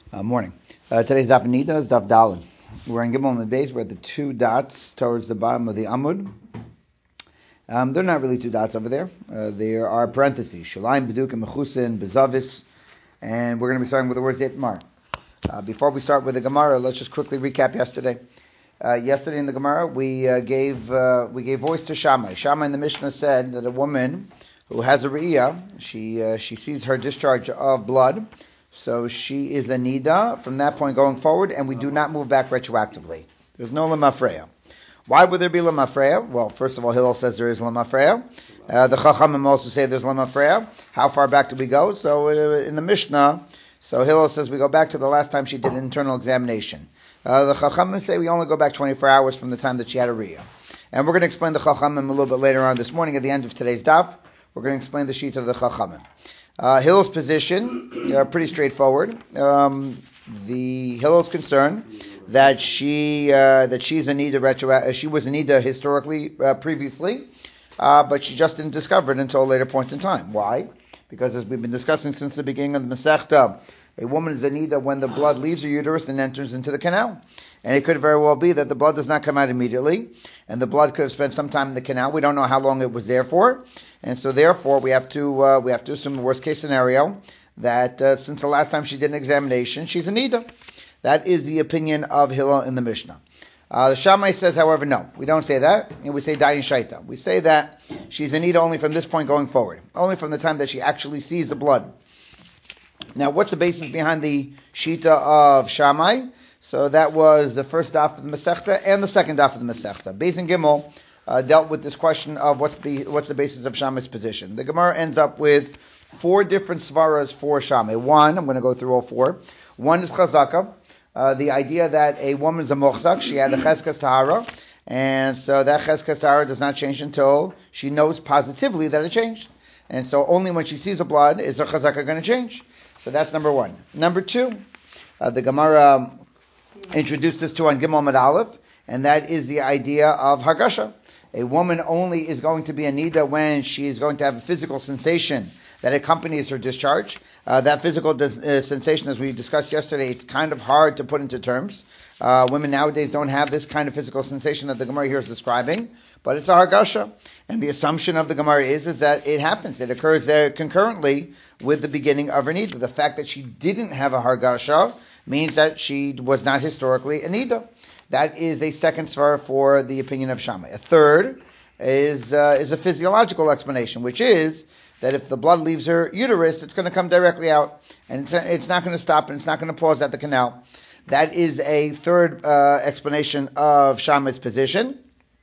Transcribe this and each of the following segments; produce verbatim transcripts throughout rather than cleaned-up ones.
Uh, morning. Uh, today's daf nida is daf dalid. We're in Gimel and Beis. We're at the two dots towards the bottom of the Amud. Um, they're not really two dots over there. Uh, there are parentheses. Shalayim, Beduk, and Mechusin, Bezavis. And we're going to be starting with the words Yetmar. Uh, before we start with the Gemara, let's just quickly recap yesterday. Uh, yesterday in the Gemara, we uh, gave uh, we gave voice to Shammai. Shammai in the Mishnah said that a woman who has a Re'iyah, she uh, she sees her discharge of blood. So she is a nida from that point going forward, and we do not move back retroactively. There's no lemafreya. Why would there be lemafreya? Well, first of all, Hillel says there is lemafreya. Uh, the Chachamim also say there's lemafreya. How far back do we go? So uh, in the Mishnah, so Hillel says we go back to the last time she did an internal examination. Uh, the Chachamim say we only go back twenty-four hours from the time that she had a Riyah. And we're going to explain the Chachamim a little bit later on this morning at the end of today's daf. We're going to explain the sheet of the Chachamim. Uh, Hillel's position, uh, pretty straightforward. Um, the Hillel's concern that she uh, that she's a nida retro, uh, she was a nida historically uh, previously, uh, but she just didn't discover it until a later point in time. Why? Because as we've been discussing since the beginning of the Masechta, a woman is a nida when the blood leaves her uterus and enters into the canal. And it could very well be that the blood does not come out immediately, and the blood could have spent some time in the canal. We don't know how long it was there for, and so therefore we have to uh, we have to assume the worst case scenario that uh, since the last time she did an examination, she's a nida. That is the opinion of Hillel in the Mishnah. Uh, the Shammai says, however, no, we don't say that, and we say dayin shaita. We say that she's a nida only from this point going forward, only from the time that she actually sees the blood. Now, what's the basis behind the shita of Shammai? So that was the first daf of the Masechta and the second daf of the Masechta. Beis and Gimel uh, dealt with this question of what's the what's the basis of Shammai's position. The Gemara ends up with four different svaras for Shammai. One, I'm going to go through all four. One is chazaka, uh, the idea that a woman is a mochzak, she had a cheskas tahara, and so that cheskas tahara does not change until she knows positively that it changed. And so only when she sees the blood is her chazaka going to change. So that's number one. Number two, uh, the Gemara introduced this to on Gimel Mad Aleph, and that is the idea of Hargasha. A woman only is going to be a nida when she is going to have a physical sensation that accompanies her discharge. Uh, that physical dis- uh, sensation, as we discussed yesterday, it's kind of hard to put into terms. Uh, women nowadays don't have this kind of physical sensation that the Gemara here is describing, but it's a Hargasha. And the assumption of the Gemara is, is that it happens. It occurs there concurrently with the beginning of her nida. The fact that she didn't have a Hargasha means that she was not historically a nida. That is a second svar for the opinion of Shammai. A third is uh, is a physiological explanation, which is that if the blood leaves her uterus, it's going to come directly out, and it's, it's not going to stop, and it's not going to pause at the canal. That is a third uh, explanation of Shammai's position.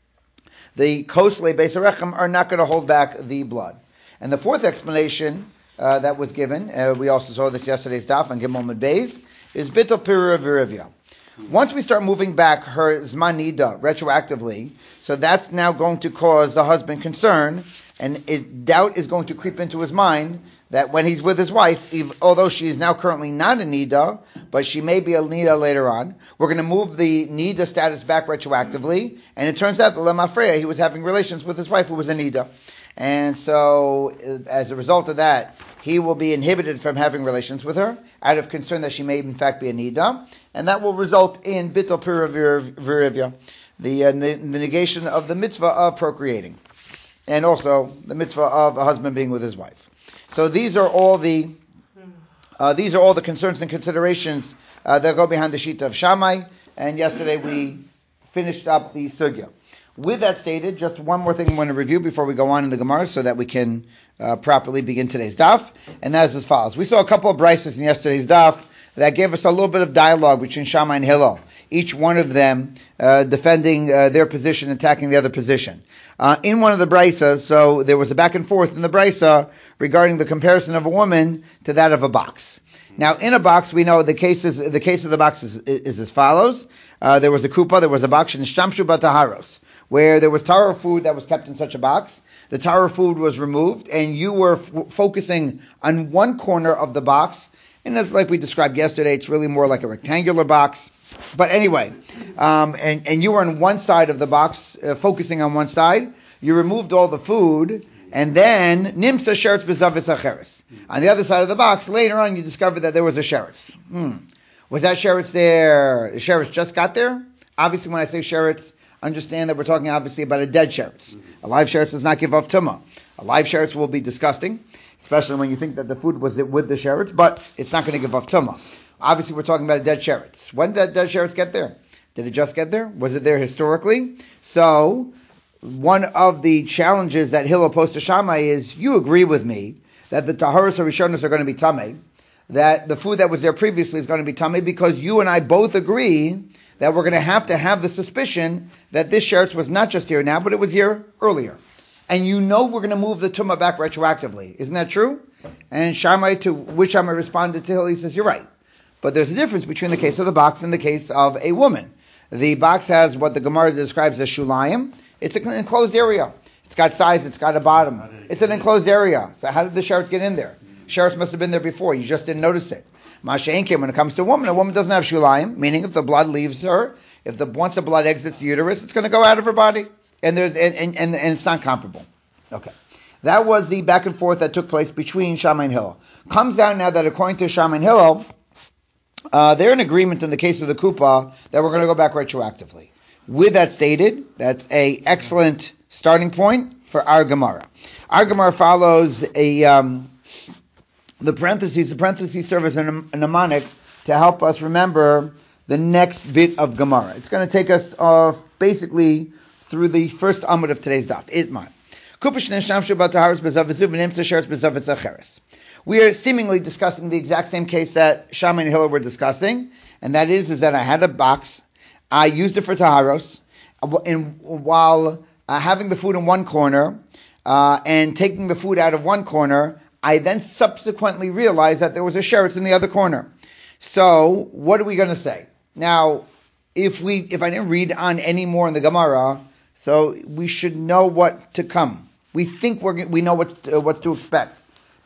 The Kosle Beis Harechem are not going to hold back the blood. And the fourth explanation uh, that was given, uh, we also saw this yesterday's daf on Gimel Mad Beis, is Bittul Pirur Virivya. Once we start moving back her Zman Nida retroactively, so that's now going to cause the husband concern, and it, doubt is going to creep into his mind that when he's with his wife, if, although she is now currently not a Nida, but she may be a Nida later on, we're going to move the Nida status back retroactively, and it turns out that Lemafreya, he was having relations with his wife who was a Nida. And so, as a result of that, he will be inhibited from having relations with her, out of concern that she may in fact be a nida, and that will result in bittul pirur virivya, the, uh, the negation of the mitzvah of procreating, and also the mitzvah of a husband being with his wife. So these are all the uh, these are all the concerns and considerations uh, that go behind the shita of Shammai. And yesterday we finished up the sugya. With that stated, just one more thing I want to review before we go on in the Gemara so that we can uh, properly begin today's daf, and that is as follows. We saw a couple of brises in yesterday's daf that gave us a little bit of dialogue between Shammai and Hillel, each one of them uh, defending uh, their position, attacking the other position. Uh, in one of the brisas, so there was a back and forth in the brisa regarding the comparison of a woman to that of a box. Now, in a box, we know the case is, the case of the box is, is as follows. Uh, there was a kupa, there was a box, and shamshu bataharos, where there was tara food that was kept in such a box. The tara food was removed, and you were f- focusing on one corner of the box. And as like we described yesterday, it's really more like a rectangular box. But anyway, um, and, and you were on one side of the box, uh, focusing on one side. You removed all the food, and then nimsa sheretz bezavis acheres. On the other side of the box, later on, you discovered that there was a sheretz. Hmm. Was that sheretz there? The sheretz just got there? Obviously, when I say sheretz, understand that we're talking obviously about a dead sheretz. A live sheretz does not give off tumah. A live sheretz will be disgusting, especially when you think that the food was with the sheretz, but it's not going to give off tumah. Obviously, we're talking about a dead sheretz. When did that dead sheretz get there? Did it just get there? Was it there historically? So, one of the challenges that Hillel posed to Shammai is, you agree with me that the taharos or rishonos are going to be tamei, that the food that was there previously is going to be tamei, because you and I both agree that we're going to have to have the suspicion that this sheretz was not just here now, but it was here earlier. And you know we're going to move the tumah back retroactively. Isn't that true? And Shammai, to which Shammai responded to Hillel, he says, you're right. But there's a difference between the case of the box and the case of a woman. The box has what the Gemara describes as shulayim. It's an enclosed area. It's got sides, it's got a bottom. It's an enclosed area. So how did the sheretz get in there? Sheretz must have been there before. You just didn't notice it. Masha'en came when it comes to a woman. A woman doesn't have shulayim, meaning if the blood leaves her, if the once the blood exits the uterus, it's going to go out of her body. And there's and, and, and, and it's not comparable. Okay. That was the back and forth that took place between Shammai and Hillel. Comes down now that according to Shammai and Hillel, uh, they're in agreement in the case of the kupa that we're going to go back retroactively. With that stated, that's a excellent starting point for our Gemara. Our Gemara follows a um, the parentheses. The parentheses serve as a, a mnemonic to help us remember the next bit of Gemara. It's going to take us off basically through the first amud of today's daf. Itmar. We are seemingly discussing the exact same case that Shammai and Hillel were discussing, and that is, is that I had a box, I used it for taharos, and while uh, having the food in one corner uh, and taking the food out of one corner, I then subsequently realized that there was a sheretz in the other corner. So, what are we going to say? Now, if we, if I didn't read on any more in the Gemara, so we should know what to come. We think we're, we know what's to, what's to expect,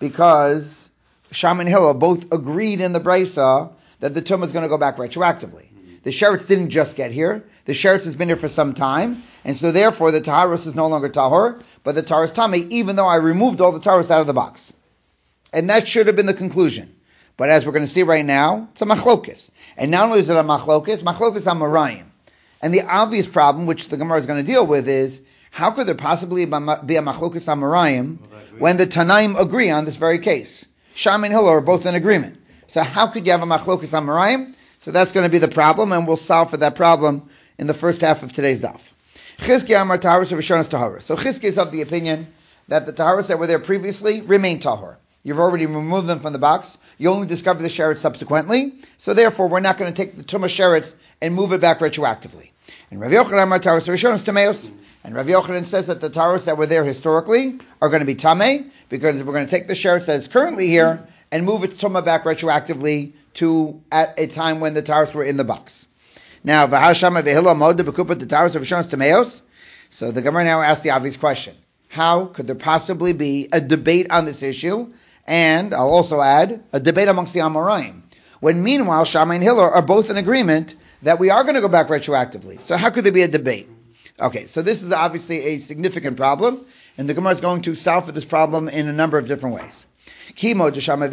because Shammai and Hillel both agreed in the Brisa that the tumah is going to go back retroactively. The sheretz didn't just get here. The sheretz has been here for some time, and so therefore the taharos is no longer tahor, but the taharos tamei, even though I removed all the taharos out of the box. And that should have been the conclusion. But as we're going to see right now, it's a machlokes. And not only is it a machlokes, machlokes amarayim. And the obvious problem, which the Gemara is going to deal with, is how could there possibly be a machlokes amarayim when the Tanaim agree on this very case? Shammai and Hillel are both in agreement. So how could you have a machlokes amarayim? So that's going to be the problem, and we'll solve for that problem in the first half of today's daf. Chizkiah amar taharos v'rishonos taharos. So Chizkiah is of the opinion that the taharos that were there previously remain tahor. You've already removed them from the box. You only discover the sheretz subsequently. So therefore, we're not going to take the tumah sheretz and move it back retroactively. And Rav Yochanan amar taharos v'rishonos tameos. And Rav Yochanan says that the taharos that were there historically are going to be tamei, because we're going to take the sheretz that is currently here and move its tumah back retroactively to at a time when the taharos were in the box. Now, v'har Shammai v'Hillel moda b'kupat the taharos v'rishonos tameos. So the Gemara now asks the obvious question: how could there possibly be a debate on this issue? And I'll also add a debate amongst the Amoraim, when meanwhile Shammai and Hillel are both in agreement that we are going to go back retroactively. So how could there be a debate? Okay, so this is obviously a significant problem, and the Gemara is going to solve for this problem in a number of different ways. So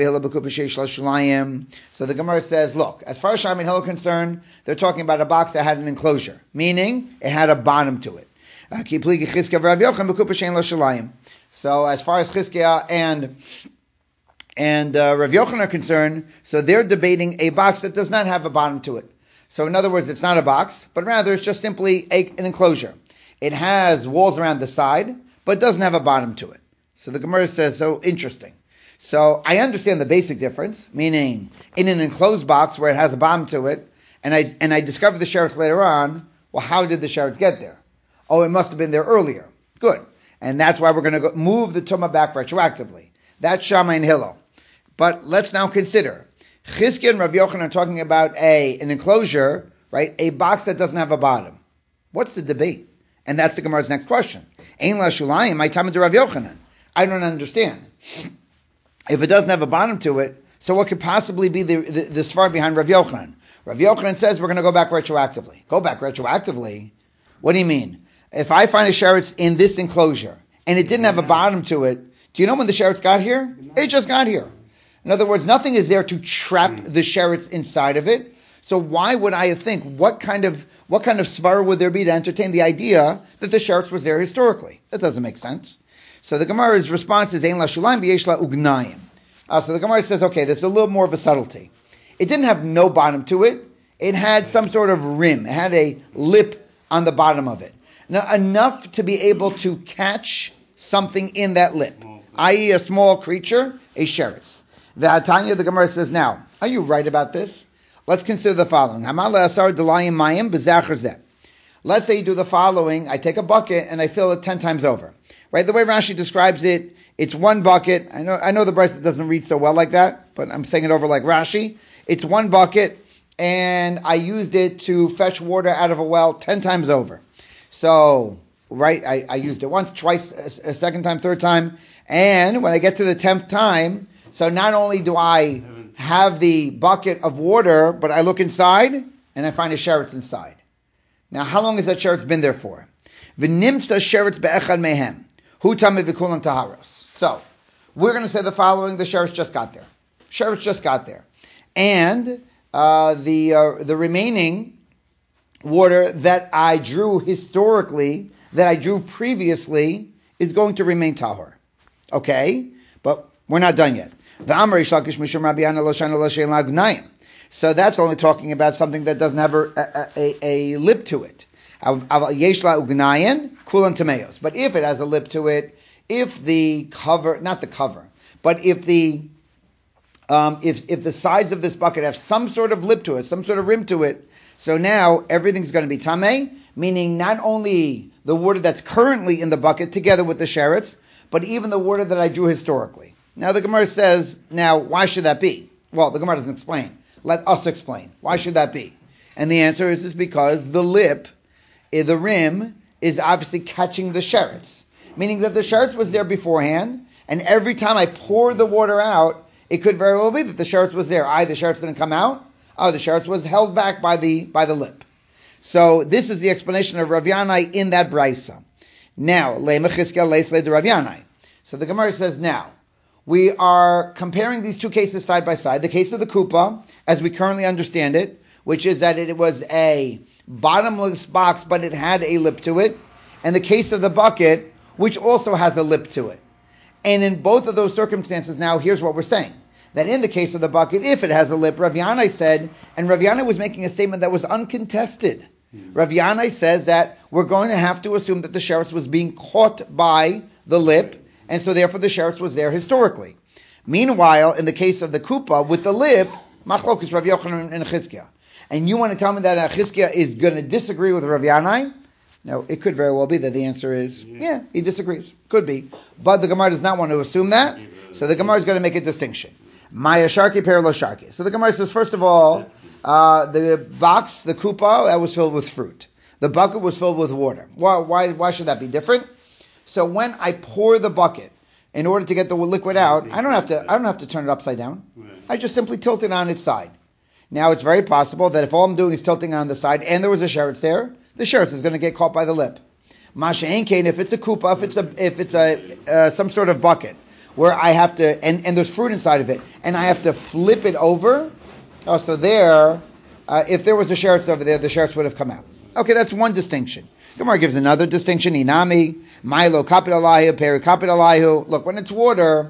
the Gemara says, look, as far as Shammai and Hillel are concerned, they're talking about a box that had an enclosure, meaning it had a bottom to it. So as far as Chizkiah and and uh, Rav Yochanan are concerned, so they're debating a box that does not have a bottom to it. So in other words, it's not a box, but rather it's just simply a, an enclosure. It has walls around the side, but doesn't have a bottom to it. So the Gemara says, so interesting. So I understand the basic difference, meaning in an enclosed box where it has a bottom to it, and I and I discover the sheretz later on, well, how did the sheretz get there? Oh, it must have been there earlier. Good. And that's why we're going to go move the tumah back retroactively. That's Shammai and Hillel. But let's now consider. Chizkiah and Rav Yochanan are talking about a an enclosure, right? A box that doesn't have a bottom. What's the debate? And that's the Gemara's next question. Ein la shulayim, my time to Rav Yochanan. I don't understand. If it doesn't have a bottom to it, so what could possibly be the, the, the svar behind Rav Yochanan? Rav Yochanan says we're going to go back retroactively. Go back retroactively? What do you mean? If I find a sheretz in this enclosure and it didn't have a bottom to it, do you know when the sheretz got here? It just got here. In other words, nothing is there to trap the sheretz inside of it. So why would I think, what kind of what kind of svara would there be to entertain the idea that the sheretz was there historically? That doesn't make sense. So the Gemara's response is, Ein la shulaim v'yesh la ugnayim. Uh, so the Gemara says, okay, there's a little more of a subtlety. It didn't have no bottom to it. It had some sort of rim. It had a lip on the bottom of it. Now, enough to be able to catch something in that lip, that is a small creature, a sheretz. The Tanya, the Gemara says, now, are you right about this? Let's consider the following. Let's say you do the following. I take a bucket and I fill it ten times over. Right? The way Rashi describes it, it's one bucket. I know I know the Brisa doesn't read so well like that, but I'm saying it over like Rashi. It's one bucket, and I used it to fetch water out of a well ten times over. So, right, I, I used it once, twice, a, a second time, third time, and when I get to the tenth time, so not only do I have the bucket of water, but I look inside, and I find a sheretz inside. Now, how long has that sheretz been there for? V'nimsta sheretz be'echad mehem. Hu tameh v'kulam taharos. So, we're going to say the following, the sheretz just got there. Sheretz just got there. And uh, the uh, the remaining water that I drew historically, that I drew previously, is going to remain tahor. Okay? But we're not done yet. So that's only talking about something that doesn't have a, a, a lip to it. But if it has a lip to it, if the cover, not the cover, but if the um, if if the sides of this bucket have some sort of lip to it, some sort of rim to it, so now everything's going to be tameh, meaning not only the water that's currently in the bucket together with the sheretz, but even the water that I drew historically. Now the Gemara says, now why should that be? Well, the Gemara doesn't explain. Let us explain. Why should that be? And the answer is, is because the lip, the rim, is obviously catching the sheretz. Meaning that the sheretz was there beforehand, and every time I pour the water out, it could very well be that the sheretz was there. Either the sheretz didn't come out, or the sheretz was held back by the by the lip. So this is the explanation of Rav Yanai in that brisa. Now, Le'mech Chizkiah Le'slei de Rav Yanai. So the Gemara says now, we are comparing these two cases side by side. The case of the kupa, as we currently understand it, which is that it was a bottomless box, but it had a lip to it, and the case of the bucket, which also has a lip to it. And in both of those circumstances, now here's what we're saying. That in the case of the bucket, if it has a lip, Rav Yanai said, and Rav Yanai was making a statement that was uncontested. Mm. Rav Yanai says that we're going to have to assume that the sheretz was being caught by the lip, and so therefore the sheretz was there historically. Meanwhile, in the case of the kupa, with the lip, machlokes Rav Yochanan and Chizkiah. And you want to tell me that Chizkiah is going to disagree with Rav Yanai? No, it could very well be that the answer is, yeah, he disagrees. Could be. But the Gemara does not want to assume that, so the Gemara is going to make a distinction. Maya Sharki, Perlo Sharki. So the Gemara says, first of all, uh, the box, the kupa, that was filled with fruit. The bucket was filled with water. Why, why, why should that be different? So when I pour the bucket, in order to get the liquid out, I don't have to, I don't have to turn it upside down. I just simply tilt it on its side. Now it's very possible that if all I'm doing is tilting on the side and there was a sheretz there, the sheretz is going to get caught by the lip. Masha Enkain, if it's a kupa, if it's a if it's a uh, some sort of bucket where I have to and, and there's fruit inside of it, and I have to flip it over. Oh, so there, uh, if there was a sheretz over there, the sheretz would have come out. Okay, that's one distinction. Gemara gives another distinction. Inami, Milo kapitalahu, peri kapitalahu. Look, when it's water,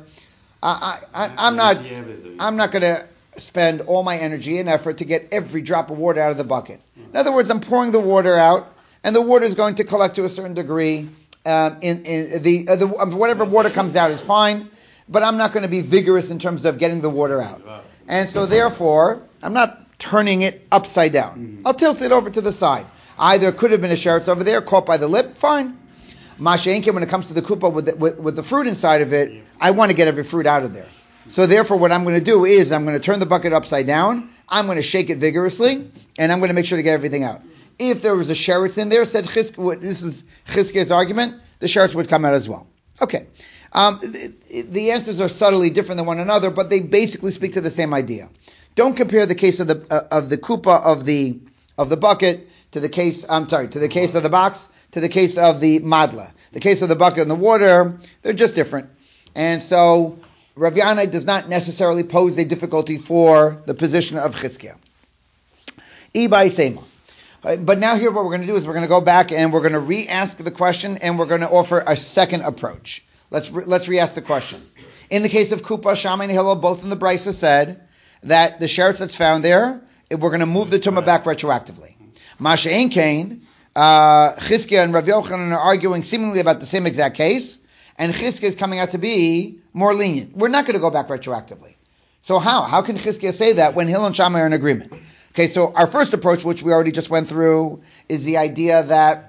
I, I, I, I'm not I'm not going to spend all my energy and effort to get every drop of water out of the bucket. In other words, I'm pouring the water out, and the water is going to collect to a certain degree. Um, in, in the, uh, the whatever water comes out is fine, but I'm not going to be vigorous in terms of getting the water out. And so therefore, I'm not turning it upside down. I'll tilt it over to the side. Either it could have been a sheretz over there, caught by the lip, fine. Mashenke, when it comes to the kupa with the, with, with the fruit inside of it, I want to get every fruit out of there. So therefore, what I'm going to do is I'm going to turn the bucket upside down. I'm going to shake it vigorously, and I'm going to make sure to get everything out. If there was a sheretz in there, said Chizkiah, this is Chizkiah's argument, the sheretz would come out as well. Okay. Um, the, the answers are subtly different than one another, but they basically speak to the same idea. Don't compare the case of the uh, of the kupa of the of the bucket to the case. I'm sorry, to the case of the box to the case of the madla. The case of the bucket and the water, they're just different, and so Rav Yanai does not necessarily pose a difficulty for the position of Chizkiah. Ibai Sema. But now here what we're going to do is we're going to go back and we're going to re-ask the question and we're going to offer a second approach. Let's re- let's re-ask the question. In the case of Kupa, Shammai and Hillel, both in the Brisa said that the sheretz that's found there, we're going to move the tumah back retroactively. Masha Ein Kain, uh, Chizkiah and Rav Yochanan are arguing seemingly about the same exact case, and Chizkiah is coming out to be more lenient. We're not going to go back retroactively. So how? How can Chizkiah say that when Hillel and Shammai are in agreement? Okay, so our first approach, which we already just went through, is the idea that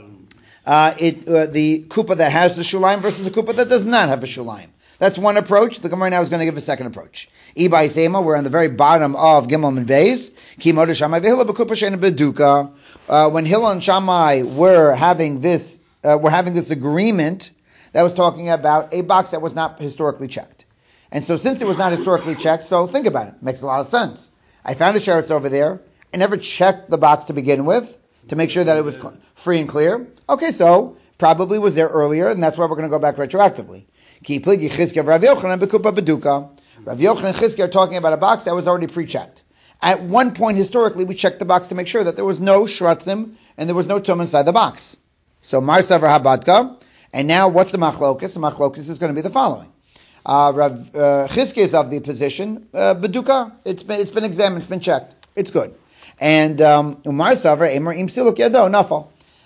uh, it uh, the kupa that has the shulaim versus the kupa that does not have a shulaim. That's one approach. The Gemara now is going to give a second approach. Ibai Thema, we're on the very bottom of Gimel and Beis. Kimoda Shammai v'Hillel b'kupa she'ena beduka. When Hillel and Shammai were having this, uh, were having this agreement that was talking about a box that was not historically checked. And so since it was not historically checked, so think about it. Makes a lot of sense. I found a sheretz over there. I never checked the box to begin with to make sure that it was cl- free and clear. Okay, so probably was there earlier, and that's why we're going to go back retroactively. Ki pligi Chizkiah Rav Yochanan b'kupa beduka. Rav Yochanan and Chizkiah are talking about a box that was already pre-checked. At one point historically, we checked the box to make sure that there was no shratzim and there was no tum inside the box. So Mar Savar Habadka. And now what's the machlokus? The machlokus is going to be the following. Uh, Rav uh, Chizkiah is of the position uh, beduka. It's been it's been examined, it's been checked, it's good. And um, Umar Savar Emer Im Siluk Yado Nafal.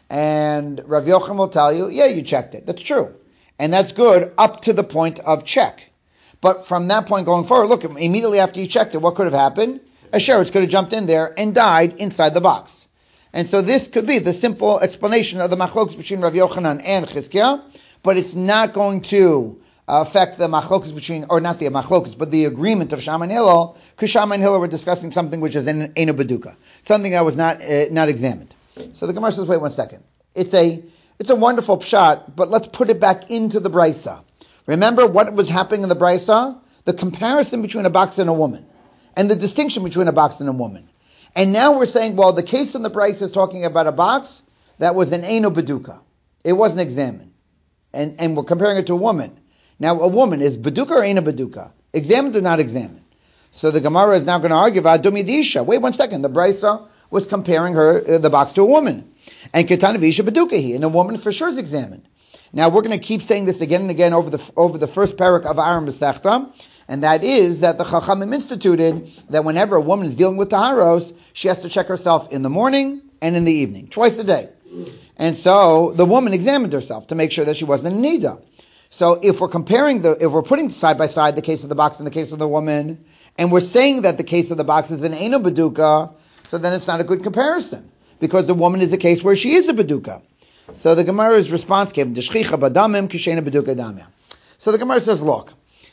And Rav Yochanan will tell you, yeah, you checked it. That's true, and that's good up to the point of check. But from that point going forward, look, immediately after you checked it, what could have happened? A sheretz could have jumped in there and died inside the box. And so this could be the simple explanation of the machlokus between Rav Yochanan and Chizkiah, but it's not going to affect the machlokus between, or not the machlokus, but the agreement of Shammai and Hillel, because Shammai and Hillel were discussing something which is in Eino Beduka, something that was not uh, not examined. So the Gemara says, wait one second. It's a it's a wonderful pshat, but let's put it back into the Brisa. Remember what was happening in the Brisa? The comparison between a box and a woman, and the distinction between a box and a woman. And now we're saying, well, the case in the Brisa is talking about a box that was an Eino Beduka. It wasn't examined. And, and we're comparing it to a woman. Now, a woman, is Beduka or Eino Beduka? Examined or not examined? So the Gemara is now going to argue about Dumidisha. Wait one second. The Brisa was comparing her, uh, the box to a woman. And Ketanavisha Bedukahi. And a woman for sure is examined. Now, we're going to keep saying this again and again over the over the first parak of Aram Masechta. And that is that the Chachamim instituted that whenever a woman is dealing with Taharos, she has to check herself in the morning and in the evening, twice a day. And so the woman examined herself to make sure that she wasn't in Nida. So if we're comparing the, if we're putting side by side the case of the box and the case of the woman, and we're saying that the case of the box is an Eino Beduka, so then it's not a good comparison, because the woman is a case where she is a Beduka. So the Gemara's response came, D'shchicha badamim kishena Beduka damya. So the Gemara says, look,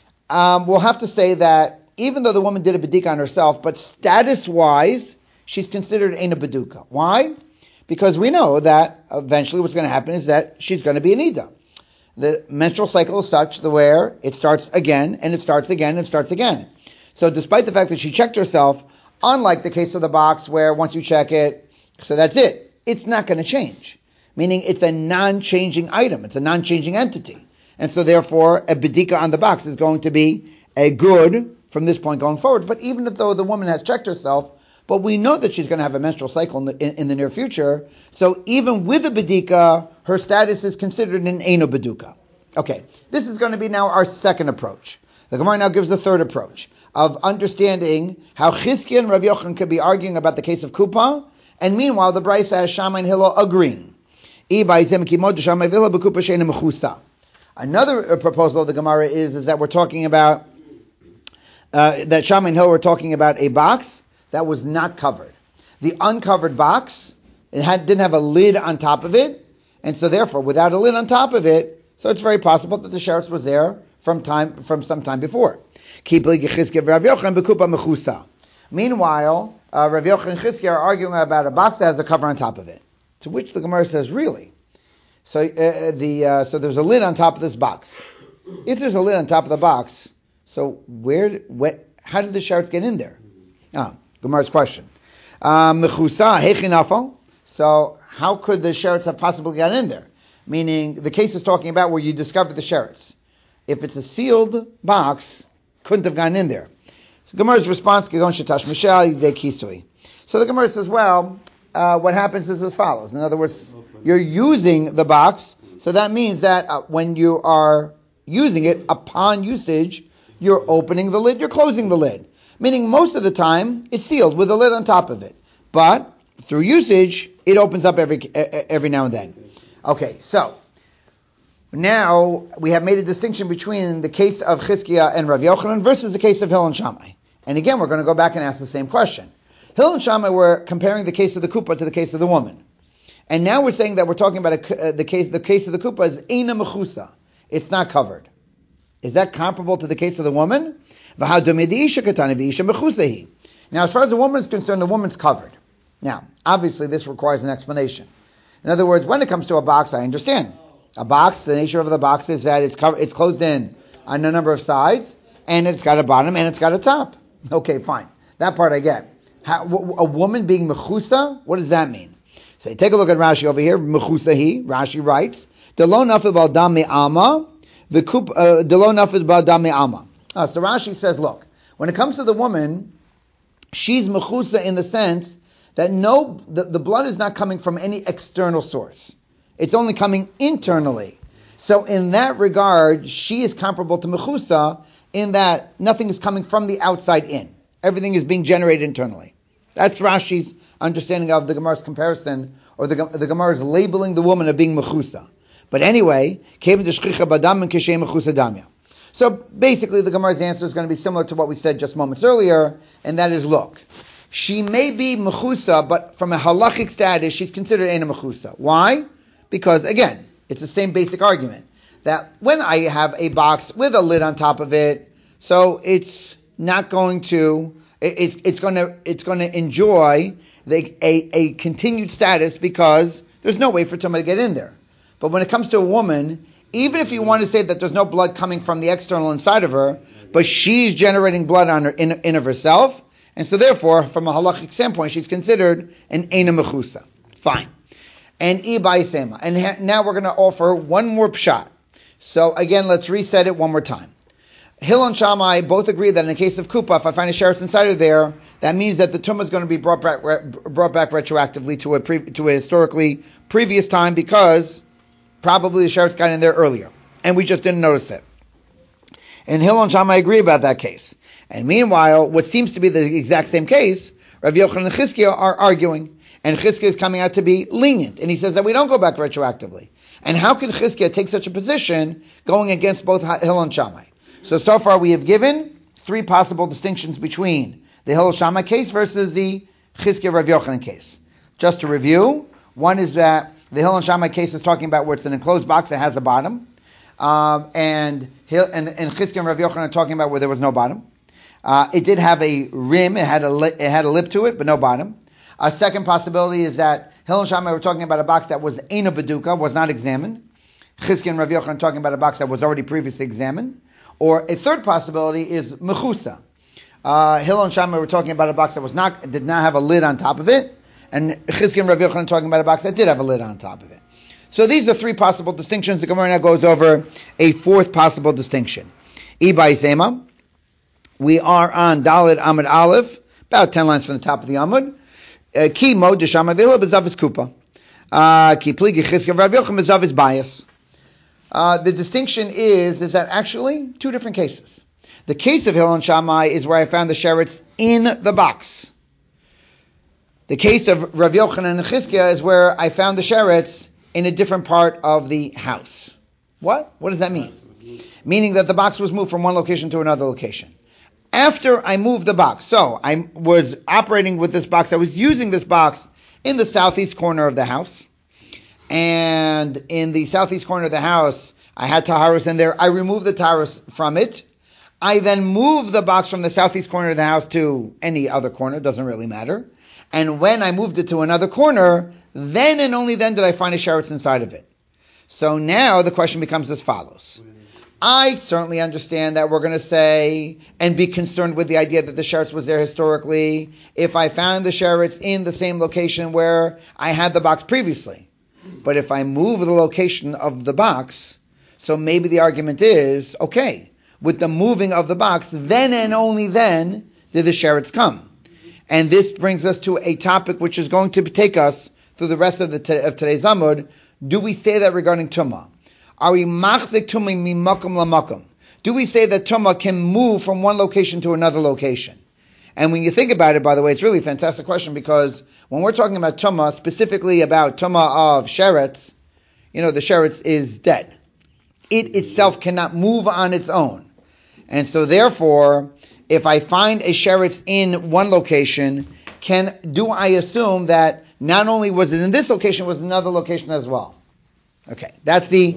Um, we'll have to say that even though the woman did a bedika on herself, but status-wise, she's considered Eino Beduka. Why? Because we know that eventually what's going to happen is that she's going to be an Ida. The menstrual cycle is such that where it starts again, and it starts again, and it starts again. So despite the fact that she checked herself, unlike the case of the box where once you check it, so that's it, it's not going to change. Meaning it's a non-changing item, it's a non-changing entity. And so therefore, a bedika on the box is going to be a good from this point going forward. But even if though the woman has checked herself, but we know that she's going to have a menstrual cycle in the, in, in the near future, so even with a bedika, her status is considered an Eino Beduka. Okay, this is going to be now our second approach. The Gemara now gives the third approach of understanding how Chizkiah and Rav Yochanan could be arguing about the case of Kupa, and meanwhile the Brisa has Shammai and Hillel agreeing. Another proposal of the Gemara is, is that we're talking about, uh, that Shammai and Hillel were talking about a box that was not covered. The uncovered box, it had, didn't have a lid on top of it, and so therefore, without a lid on top of it, so it's very possible that the sheretz was there from time, from some time before. Meanwhile, uh, Rav Yochanan and Chizkiah are arguing about a box that has a cover on top of it. To which the Gemara says, really? So uh, the uh, so there's a lid on top of this box. If there's a lid on top of the box, so where, where how did the sheretz get in there? Ah, Gemara's question. Mechusa hechinafal. So how could the sheretz have possibly gotten in there? Meaning the case is talking about where you discovered the sheretz. If it's a sealed box, couldn't have gotten in there. So Gemara's response, so So the Gemara says, well, uh, what happens is as follows. In other words, you're using the box, so that means that uh, when you are using it, upon usage, you're opening the lid, you're closing the lid. Meaning most of the time, it's sealed with a lid on top of it. But through usage, it opens up every every now and then. Okay, so now we have made a distinction between the case of Chizkiah and Rav Yochanan versus the case of Hillel and Shammai. And again, we're going to go back and ask the same question. Hillel and Shammai were comparing the case of the kuppah to the case of the woman. And now we're saying that we're talking about a, uh, the case the case of the kuppah is eina mechusa. It's not covered. Is that comparable to the case of the woman? Now, as far as the woman is concerned, the woman's covered. Now, obviously, this requires an explanation. In other words, when it comes to a box, I understand. A box, the nature of the box is that it's covered, it's closed in on a number of sides, and it's got a bottom and it's got a top. Okay, fine. That part I get. How, a woman being mechusa, what does that mean? So take a look at Rashi over here. Mechusahi, Rashi writes, Delo nafid bal dam me'ama, v'kup delo nafid bal dam me'ama. So Rashi says, look, when it comes to the woman, she's mechusa in the sense that no, the, the blood is not coming from any external source. It's only coming internally. So in that regard, she is comparable to mechusa in that nothing is coming from the outside in. Everything is being generated internally. That's Rashi's understanding of the Gemara's comparison, or the, the Gemara's labeling the woman of being mechusa. But anyway, so basically the Gemara's answer is going to be similar to what we said just moments earlier, and that is, look, she may be mechusa, but from a halachic status, she's considered eina mechusa. Why? Because, again, it's the same basic argument, that when I have a box with a lid on top of it, so it's not going to, it's it's going to it's going to enjoy the, a, a continued status because there's no way for somebody to get in there. But when it comes to a woman, even if you want to say that there's no blood coming from the external inside of her, but she's generating blood on her in, in of herself, and so therefore, from a halachic standpoint, she's considered an eina mechusa. Fine. And ibai sema. And ha- now we're going to offer one more pshat. So again, let's reset it one more time. Hillel and Shammai both agree that in the case of kuppah, if I find a sheretz inside of there, that means that the tumah is going to be brought back re- brought back retroactively to a pre- to a historically previous time because probably the sheretz got in there earlier, and we just didn't notice it. And Hillel and Shammai agree about that case. And meanwhile, what seems to be the exact same case, Rav Yochanan and Chizkiah are arguing, and Chizkiah is coming out to be lenient, and he says that we don't go back retroactively. And how can Chizkiah take such a position going against both Hillel and Shammai? So, so far we have given three possible distinctions between the Hillel Shammai case versus the Chizkiah Rav Yochanan case. Just to review, one is that the Hillel and Shammai case is talking about where it's an enclosed box that has a bottom, um, and, Hil, and and Chizkiah and Rav Yochanan are talking about where there was no bottom. Uh, it did have a rim, it had a li- it had a lip to it, but no bottom. A second possibility is that Hillel and Shammai were talking about a box that was eina beduka, was not examined. Chizkiah and Rav Yochanan are talking about a box that was already previously examined. Or a third possibility is mechusa. Uh, Hillel and Shammai were talking about a box that was not did not have a lid on top of it, and Chizkiah and Rav Yochanan are talking about a box that did have a lid on top of it. So these are three possible distinctions. The Gemara now goes over a fourth possible distinction. Ibai Sema. We are on Daled Amud Aleph, about ten lines from the top of the Amud. Ki mo de Shammai v'Hillel b'zavis kupa. Ki pligi Chizkiah Rav Yochanan b'zavis bias. Uh, the distinction is, is that actually two different cases. The case of Hillel and Shammai is where I found the sheretz in the box. The case of Rav Yochanan and Chizkiah is where I found the sheretz in a different part of the house. What? What does that mean? Meaning that the box was moved from one location to another location. After I moved the box, so I was operating with this box, I was using this box in the southeast corner of the house. And in the southeast corner of the house, I had taharos in there. I removed the taharos from it. I then moved the box from the southeast corner of the house to any other corner. It doesn't really matter. And when I moved it to another corner, then and only then did I find a sheretz inside of it. So now the question becomes as follows. I certainly understand that we're going to say and be concerned with the idea that the sheretz was there historically if I found the sheretz in the same location where I had the box previously. But if I move the location of the box, so maybe the argument is, okay, with the moving of the box, then and only then did the sheretz come. And this brings us to a topic which is going to take us through the rest of the t- of today's Amud. Do we say that regarding Tumah? Are we machzik Tumah mimakum lamakum? Do we say that Tumah can move from one location to another location? And when you think about it, by the way, it's really a fantastic question, because when we're talking about Tumah, specifically about Tumah of Sheretz, you know, the Sheretz is dead. It itself cannot move on its own. And so therefore, if I find a Sheretz in one location, can do I assume that not only was it in this location, it was another location as well? Okay, that's the...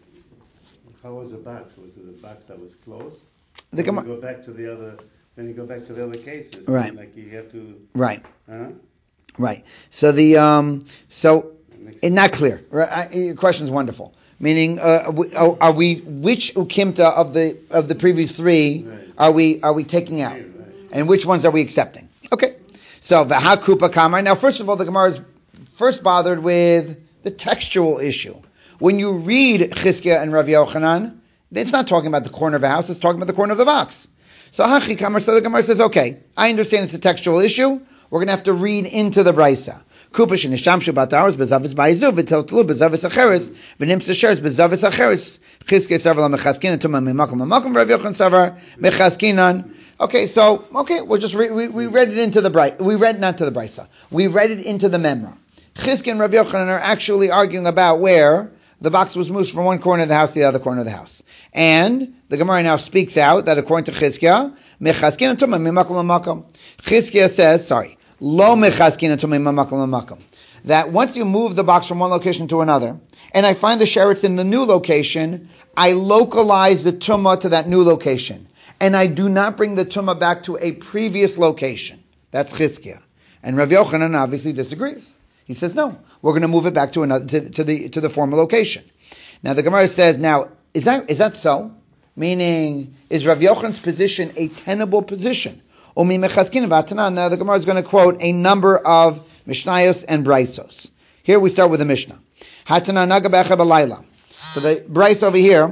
How was the box? Was it the box that was closed? The Then you go back to the other... Then you go back to the other cases. Right. Like you have to... Right. Huh? Right. So the... um, So, it's not clear. Right? Your question is wonderful. Meaning, uh, are we, which ukimta of the of the previous three right. are we are we taking out, Right, right. and which ones are we accepting? Okay, so v'hakupa kamar. Now, first of all, the Gemara is first bothered with the textual issue. When you read Chizkiah and Rav Yochanan, it's not talking about the corner of a house; it's talking about the corner of the box. So hachi kamar. So the Gemara says, okay, I understand it's a textual issue. We're going to have to read into the brisa. Kupash and Nishamshu Bataros bezavis baizu v'tiltlu bezavis acheres v'nimsa shares bezavis acheres Chizkiah savar lamechaskin tuma mimakom mimakom Rav Yochanan savar mechaskinan. Okay, so okay, we'll just re- we we read it into the bright. We read not to the brisa. We read it into the memra. Chizkiah and Rav Yochanan are actually arguing about where the box was moved from one corner of the house to the other corner of the house, and the Gemara now speaks out that according to Chizkiah, mechaskinan tuma mimakom mimakom. Chizkiah says, sorry. Lo mechaskin mamakam mamakam. That once you move the box from one location to another, and I find the sheretz in the new location, I localize the tumah to that new location, and I do not bring the tumah back to a previous location. That's Chizkiah, and Rav Yochanan obviously disagrees. He says no, we're going to move it back to another to, to the to the former location. Now the Gemara says, now is that is that so? Meaning, is Rav Yochanan's position a tenable position? Now the Gemara is going to quote a number of Mishnayos and Braisos. Here we start with the Mishnah. Hatana naga be'echa b'layla. So the Brais over here,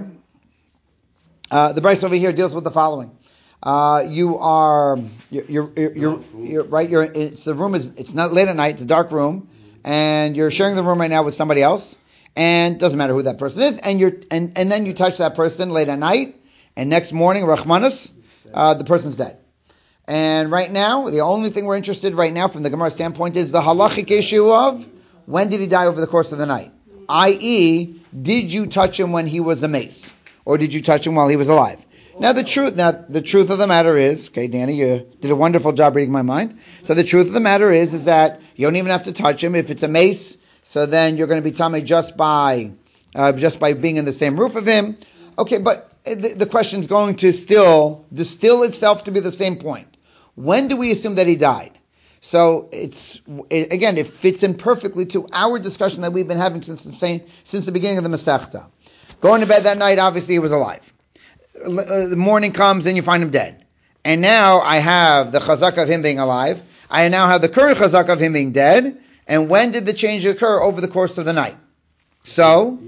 uh, the Brais over here deals with the following. Uh, you are, you're, you're, you're, you're, you're right. You're, it's the room is, it's not late at night. It's a dark room, and you're sharing the room right now with somebody else, and it doesn't matter who that person is. And you're, and, and then you touch that person late at night, and next morning, Rachmanus, uh, the person's dead. And right now, the only thing we're interested right now from the Gemara standpoint is the halachic issue of when did he die over the course of the night? that is, did you touch him when he was a mace, or did you touch him while he was alive? Now the truth, now the truth of the matter is, okay, Danny, you did a wonderful job reading my mind. So the truth of the matter is, is that you don't even have to touch him if it's a mace. So then you're going to be tamei just by, uh, just by being in the same roof of him. Okay, but the, the question is going to still distill itself to be the same point. When do we assume that he died? So it's it, again, it fits in perfectly to our discussion that we've been having since the same, since the beginning of the Masechta. Going to bed that night, obviously he was alive. Uh, the morning comes and you find him dead. And now I have the chazak of him being alive. I now have the current chazak of him being dead. And when did the change occur? Over the course of the night. So,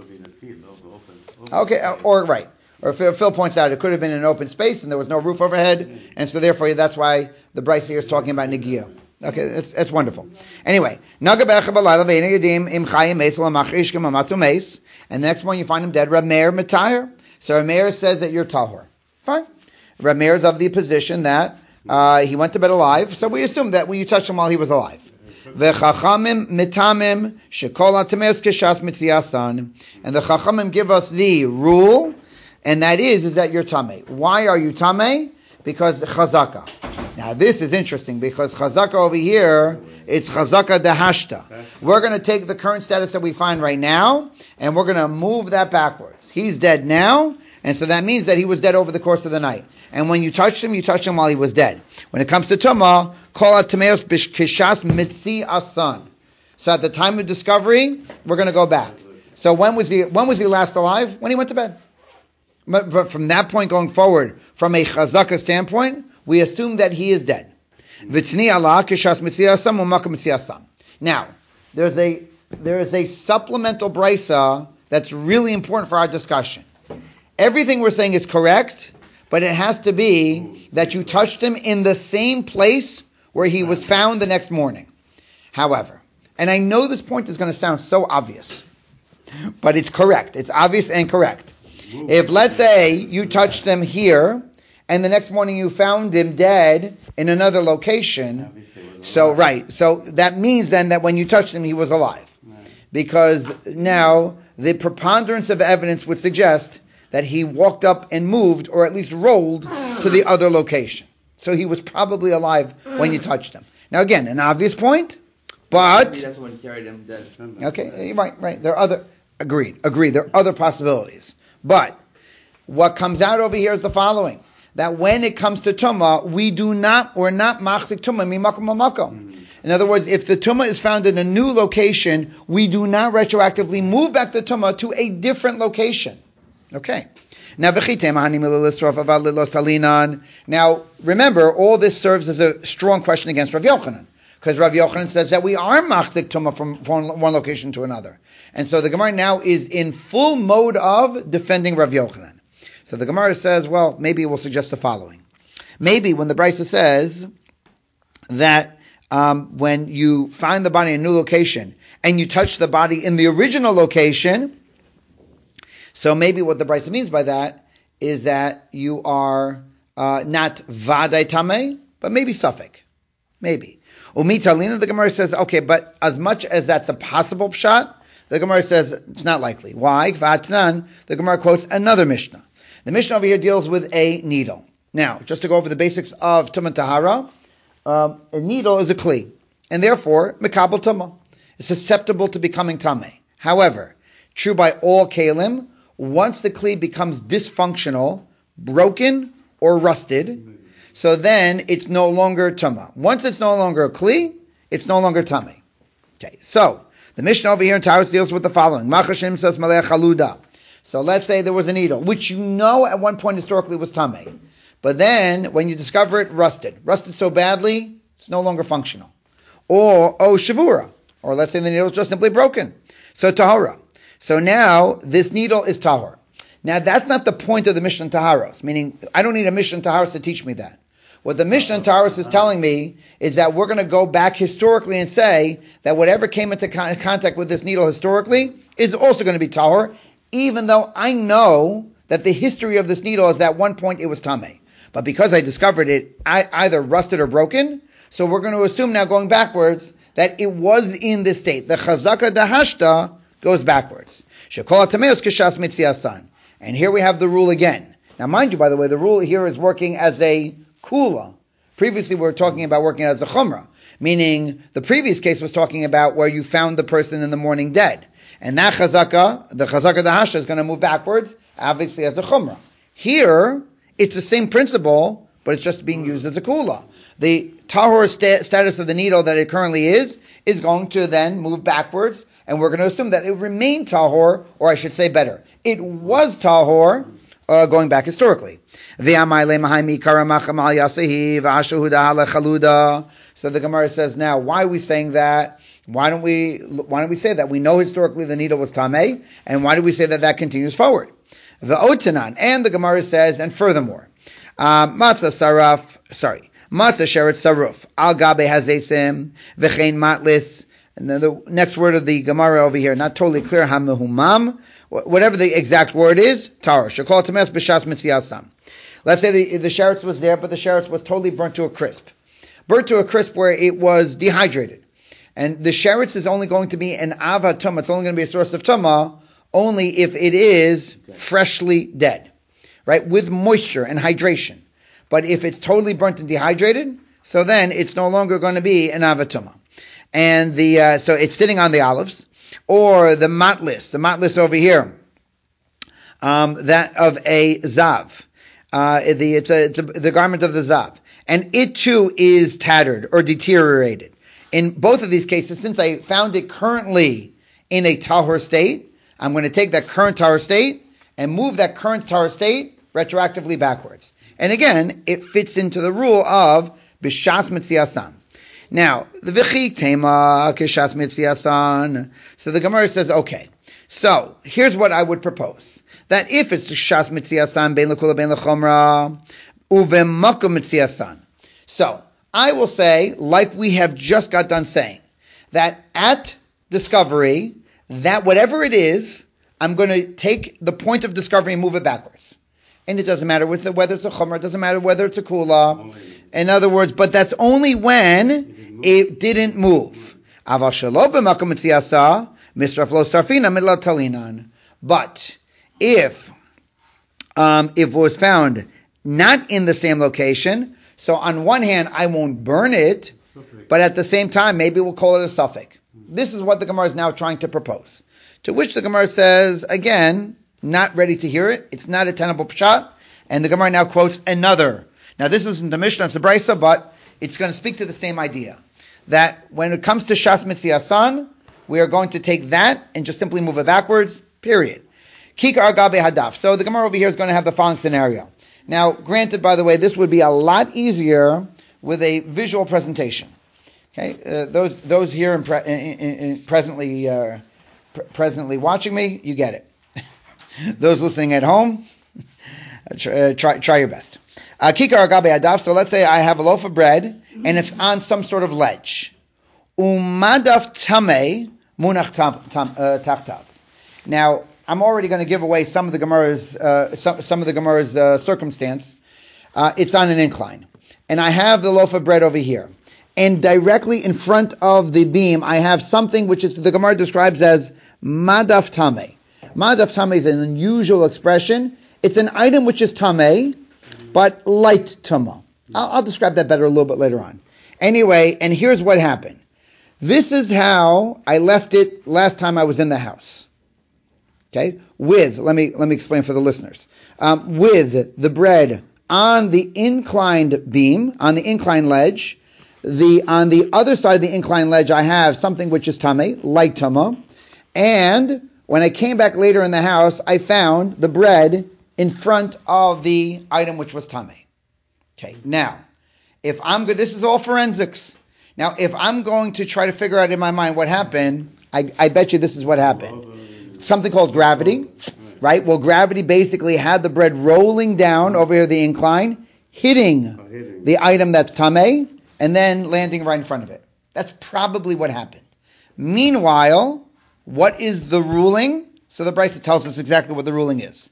okay, or right. Or Phil, Phil points out it could have been an open space and there was no roof overhead, and so therefore that's why the Bryce here is talking about Negiah. Okay, that's, that's wonderful. Anyway, Naga be'echa b'layla ve'ina yadim im chayim meis l'machrish k'mamatu meis, and the next one you find him dead, Reb Meir Matayr. So Reb Meir says that you're tahor. Fine. Reb Meir is of the position that uh, he went to bed alive, so we assume that you touched him while he was alive. Ve'chachamim mitamim shekol ha'tameos keshas mitziasan, and the chachamim give us the rule. And that is, is that you're tamei. Why are you tamei? Because chazaka. Now this is interesting because chazaka over here, it's chazaka dehashta. We're going to take the current status that we find right now, and we're going to move that backwards. He's dead now, and so that means that he was dead over the course of the night. And when you touched him, you touched him while he was dead. When it comes to tumah, call out tameos b'kishas mitzi asan. So at the time of discovery, we're going to go back. So when was he? When was he last alive? When he went to bed. But, but from that point going forward, from a chazaka standpoint, we assume that he is dead. Now, there's a there is a supplemental brisa that's really important for our discussion. Everything we're saying is correct, but it has to be that you touched him in the same place where he was found the next morning. However, and I know this point is going to sound so obvious, but it's correct. It's obvious and correct. If, let's say, you touched him here, and the next morning you found him dead in another location, so, right, so that means then that when you touched him, he was alive. Because now the preponderance of evidence would suggest that he walked up and moved, or at least rolled, to the other location. So he was probably alive when you touched him. Now again, an obvious point, but... Maybe that's when he carried him dead. Okay, right, right. There are other... Agreed, agreed. There are other possibilities. But what comes out over here is the following. That when it comes to Tumah, we do not, we're not machzik Tumah, mimakom makom. In other words, if the Tumah is found in a new location, we do not retroactively move back the Tumah to a different location. Okay. Now, now remember, all this serves as a strong question against Rav Yochanan. Because Rav Yochanan says that we are machzik Tumah from, from one location to another. And so the Gemara now is in full mode of defending Rav Yochanan. So the Gemara says, well, maybe we'll suggest the following. Maybe when the Brisa says that um, when you find the body in a new location and you touch the body in the original location, so maybe what the Brisa means by that is that you are uh, not vadai tameh, but maybe suffik. Maybe. Umitalina, the Gemara says, okay, but as much as that's a possible pshat, the Gemara says it's not likely. Why? V'atnan, the Gemara quotes another Mishnah. The Mishnah over here deals with a needle. Now, just to go over the basics of Tumah Tahara, um, a needle is a kli, and therefore, Mekabel Tumah. It's susceptible to becoming Tameh. However, true by all Kalim, once the kli becomes dysfunctional, broken, or rusted, so then it's no longer Tumah. Once it's no longer a kli, it's no longer Tameh. Okay, so, the Mishnah over here in Taurus deals with the following. Machashim says Malech Haluda. So let's say there was a needle, which you know at one point historically was Tameh. But then, when you discover it, rusted. Rusted so badly, it's no longer functional. Or, oh, Shavura. Or let's say the needle is just simply broken. So Tahara. So now, this needle is Tahar. Now that's not the point of the Mishnah in Taharos, meaning I don't need a Mishnah in Taharos to teach me that. What the Mishnah in Taharos is telling me is that we're going to go back historically and say that whatever came into con- contact with this needle historically is also going to be Tahar, even though I know that the history of this needle is at one point it was Tameh. But because I discovered it I, either rusted or broken, so we're going to assume now going backwards that it was in this state. The Chazaka Dahashta goes backwards. Shekol HaTameos Kishas Mitziasan. And here we have the rule again. Now mind you, by the way, the rule here is working as a kula. Previously we were talking about working as a chumrah, meaning the previous case was talking about where you found the person in the morning dead. And that chazaka, the chazaka dahasha, is going to move backwards, obviously as a chumrah. Here, it's the same principle, but it's just being used as a kula. The tahor sta- status of the needle that it currently is, is going to then move backwards, and we're going to assume that it remained tahor, or I should say better, it was tahor, uh, going back historically. So the Gemara says, now, why are we saying that? Why don't we, why don't we say that? We know historically the needle was tameh, and why do we say that that continues forward? The Otanan, and the Gemara says, and furthermore, um, Matzah saraf, sorry, Matzah sheret saruf, al gabe hazesim, v'chein matlis, and then the next word of the Gemara over here, not totally clear, hamehumam, whatever the exact word is, tar, shekol tames b'shas mitziasam. Let's say the, the sheretz was there, but the sheretz was totally burnt to a crisp. Burnt to a crisp where it was dehydrated. And the sheretz is only going to be an ava tumah, it's only going to be a source of tumah, only if it is freshly dead, right, with moisture and hydration. But if it's totally burnt and dehydrated, so then it's no longer going to be an avatuma. And the uh, so it's sitting on the olives, or the matlis, the matlis over here, um, that of a zav, uh, the it's a, it's a, the garment of the zav, and it too is tattered or deteriorated. In both of these cases, since I found it currently in a tahor state, I'm going to take that current tahor state and move that current tahor state retroactively backwards. And again, it fits into the rule of b'shas mitziasan. Now, the v'chi tema k'shas mitziasan. So the Gemara says, okay, so here's what I would propose. That if it's shas mitziasan, bein l'kula bein l'chomra, uvem makom mitziasan. So, I will say, like we have just got done saying, that at discovery, that whatever it is, I'm going to take the point of discovery and move it backwards. And it doesn't matter with the, whether it's a chumrah, it doesn't matter whether it's a kula. In other words, but that's only when it didn't move. Aval shelo b'makom mitziasa, misraf lo sarfina midla talinan. But if um, if it was found not in the same location, so on one hand I won't burn it, but at the same time maybe we'll call it a suffix. This is what the Gemara is now trying to propose. To which the Gemara says, again, not ready to hear it. It's not a tenable pshat. And the Gemara now quotes another. Now this isn't the Mishnah, it's the Brisa, but it's going to speak to the same idea. That when it comes to Shas Mitziasan, we are going to take that and just simply move it backwards, period. Kikar Gabe Hadaf. So the Gemara over here is going to have the following scenario. Now, granted, by the way, this would be a lot easier with a visual presentation. Okay, uh, those those here in, pre- in, in, in presently uh, pr- presently watching me, you get it. Those listening at home, uh, try try your best. Kikar Gabe Hadaf. So let's say I have a loaf of bread and it's on some sort of ledge. Umadaf Tameh Munach Tachtav. Now, I'm already going to give away some of the Gemara's uh, some, some of the Gemara's uh, circumstance. Uh, it's on an incline, and I have the loaf of bread over here, and directly in front of the beam, I have something which is the Gemara describes as madaf tameh. Madaf tameh is an unusual expression. It's an item which is tameh, but light tuma. I'll, I'll describe that better a little bit later on. Anyway, and here's what happened. This is how I left it last time I was in the house. Okay, with, let me let me explain for the listeners. Um, with the bread on the inclined beam, on the inclined ledge, the on the other side of the inclined ledge, I have something which is tameh, like tama, and when I came back later in the house, I found the bread in front of the item which was tameh. Okay, now, if I'm good, this is all forensics. Now, if I'm going to try to figure out in my mind what happened, I, I bet you this is what happened. Something called gravity, right? Well, gravity basically had the bread rolling down over here the incline, hitting the item that's tameh, and then landing right in front of it. That's probably what happened. Meanwhile, what is the ruling? So the Brisa tells us exactly what the ruling is.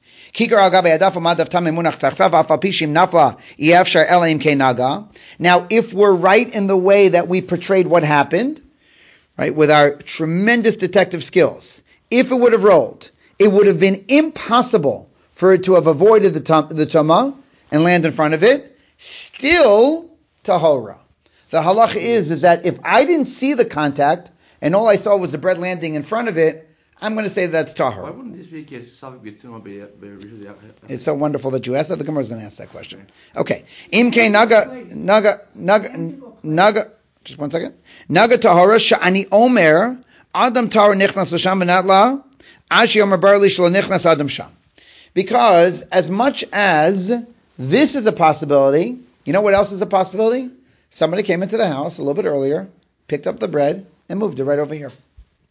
Now, if we're right in the way that we portrayed what happened, right, with our tremendous detective skills, if it would have rolled, it would have been impossible for it to have avoided the tum- the tuma and land in front of it. Still, tahora. The halacha is, is that if I didn't see the contact and all I saw was the bread landing in front of it, I'm going to say that's tahor. Why wouldn't this be tuma? It's so wonderful that you asked that. The Gemara is going to ask that question. Okay. Imke naga naga naga naga. Just one second. Naga tahora sha'ani omer. Adam Tar nichnas l'sham v'natla, ashi omer barli shlo nichnas Adam sham. Because as much as this is a possibility, you know what else is a possibility? Somebody came into the house a little bit earlier, picked up the bread, and moved it right over here.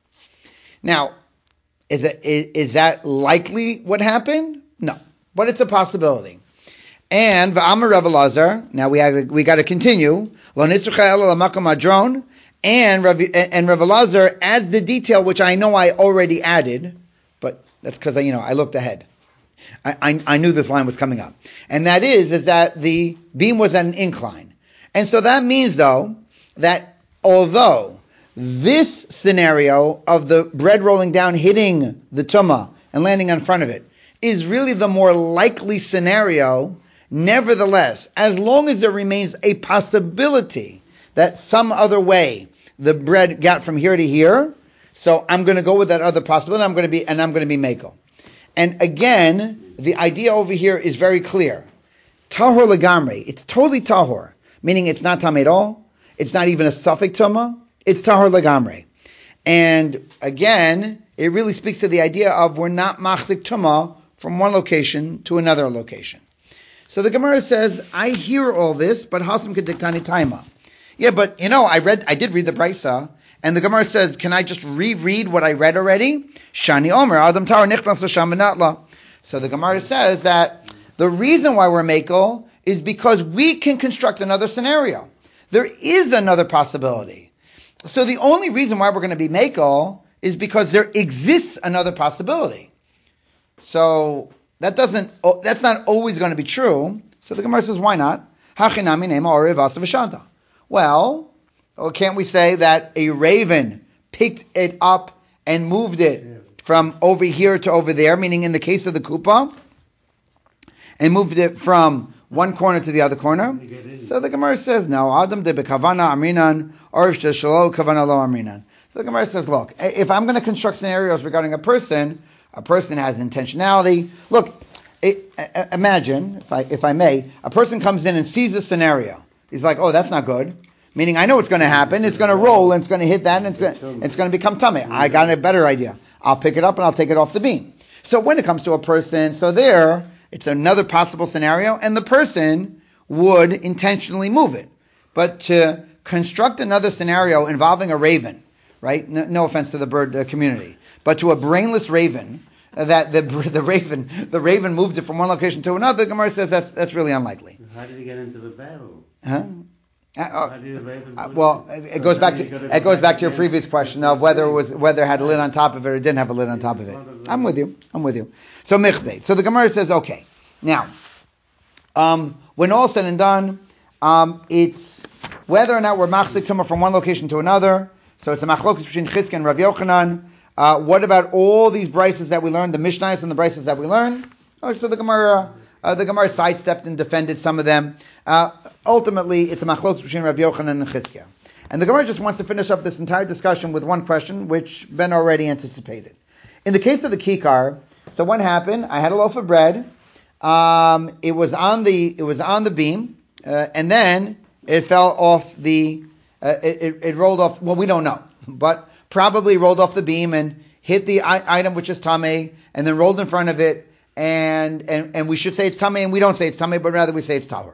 Now, is it is, is that likely what happened? No, but it's a possibility. And v'amar Rav Elazar. Now we have, we got to continue. Lo nitzrucha ela l'makam hadron. And Rav, and Rav Elazar adds the detail which I know I already added, but that's because I, you know, I looked ahead. I, I, I knew this line was coming up, and that is is that the beam was at an incline, and so that means though that although this scenario of the bread rolling down, hitting the tuma and landing in front of it is really the more likely scenario, nevertheless, as long as there remains a possibility that some other way the bread got from here to here, so I'm going to go with that other possibility. I'm going to be, and I'm going to be meko. And again, the idea over here is very clear. Tahor legamri. It's totally tahor, meaning it's not tameh at all. It's not even a suffix tuma. It's tahor legamri. And again, it really speaks to the idea of we're not machzik tuma from one location to another location. So the Gemara says, I hear all this, but hasam kediktani taima. Yeah, but you know, I read, I did read the Brisa, and the Gemara says, can I just reread what I read already? Shani Omer, Adam Tar Nichnas L'Sham V'Natla. So the Gemara says that the reason why we're makel is because we can construct another scenario. there is another possibility. So the only reason why we're going to be Mekel is because there exists another possibility. So that doesn't, that's not always going to be true. So the Gemara says, why not? Well, or can't we say that a raven picked it up and moved it from over here to over there, meaning in the case of the kupa, and moved it from one corner to the other corner? So the Gemara says, no. Adam de bekavana amrinan, or shelo kavana lo amrinan. So the Gemara says, look, if I'm going to construct scenarios regarding a person, a person has intentionality. Look, it, imagine, if I if I may, a person comes in and sees a scenario. He's like, oh, that's not good. Meaning, I know what's going to happen. It's going to roll, and it's going to hit that, and it's going, it's going to become tummy. I got a better idea. I'll pick it up, and I'll take it off the beam. So when it comes to a person, so there, it's another possible scenario, and the person would intentionally move it. But to construct another scenario involving a raven, right? No, no offense to the bird uh, community, but to a brainless raven, uh, that the the raven the raven moved it from one location to another, Gemara says that's that's really unlikely. How did he get into the barrel? Huh? Uh, uh, well, it goes back to it goes back to your previous question of whether it was whether it had a lid on top of it or it didn't have a lid on top of it. I'm with you. I'm with you. So michdei. So the Gemara says, okay, now, um, when all said and done, um, it's whether or not we're machzik tumah from one location to another. So it's a machlokes between Chizkiah and Rav Yochanan. Uh, what about all these brises that we learned, the Mishnayos and the brises that we learned? Oh, so the Gemara, uh, the Gemara sidestepped and defended some of them. Uh, ultimately, it's a machlokes between Rav Yochanan and Chizkiah. And the Gemara just wants to finish up this entire discussion with one question, which Ben already anticipated. In the case of the kikar, so what happened? I had a loaf of bread. Um, it was on the it was on the beam, uh, and then it fell off the. Uh, it, it, it rolled off. Well, we don't know, but probably rolled off the beam and hit the I- item which is tamei, and then rolled in front of it. And and and we should say it's tamei, and we don't say it's tamei, but rather we say it's tahor.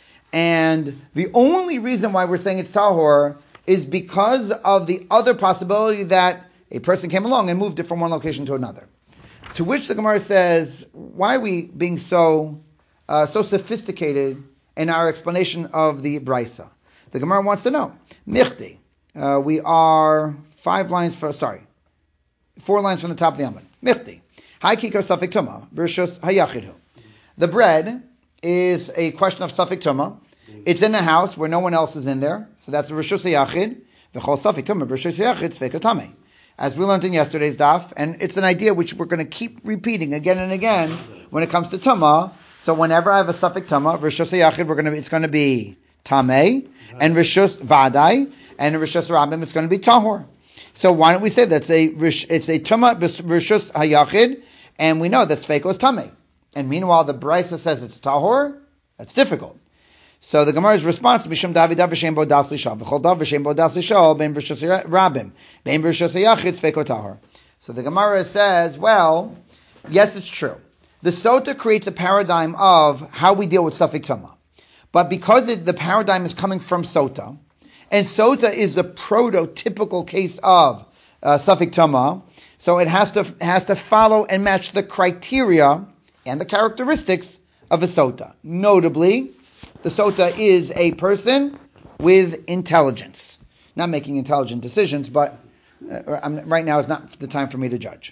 And the only reason why we're saying it's tahor is because of the other possibility that a person came along and moved it from one location to another. To which the Gemara says, why are we being so uh, so sophisticated in our explanation of the brisa? The Gemara wants to know. Michti. Uh, we are five lines for, sorry, four lines from the top of the Amud. Michti. Hai kikar safek tuma, b'rishus hayachidhu. The bread is a question of safek tuma. It's in a house where no one else is in there, so that's b'rishus hayachid. V'chol safek tuma, b'rishus hayachid, tzvei tamei. As we learned in yesterday's daf, and it's an idea which we're going to keep repeating again and again when it comes to tuma. So whenever I have a suffix tuma, rishus hayachid, we're going to it's going to be tamei, and rishus vadai, and rishus rabim, it's going to be tahor. So why don't we say that's a it's a tuma rishus hayachid, and we know that sfeiko is tamei, and meanwhile the brisa says it's tahor. That's difficult. So the Gemara's response is Bishum Davida v'shem bo das lishal v'chol dav v'shem bo das lishal ben b'rishus rabim ben b'rishus hayachid sfeiko tahor. So the Gemara says, well, yes, it's true. The Sota creates a paradigm of how we deal with suffix tuma, but because it, the paradigm is coming from Sota, and Sota is a prototypical case of uh, suffix tuma, so it has to has to follow and match the criteria and the characteristics of a Sota. Notably, the Sota is a person with intelligence. Not making intelligent decisions, but uh, I'm, right now is not the time for me to judge.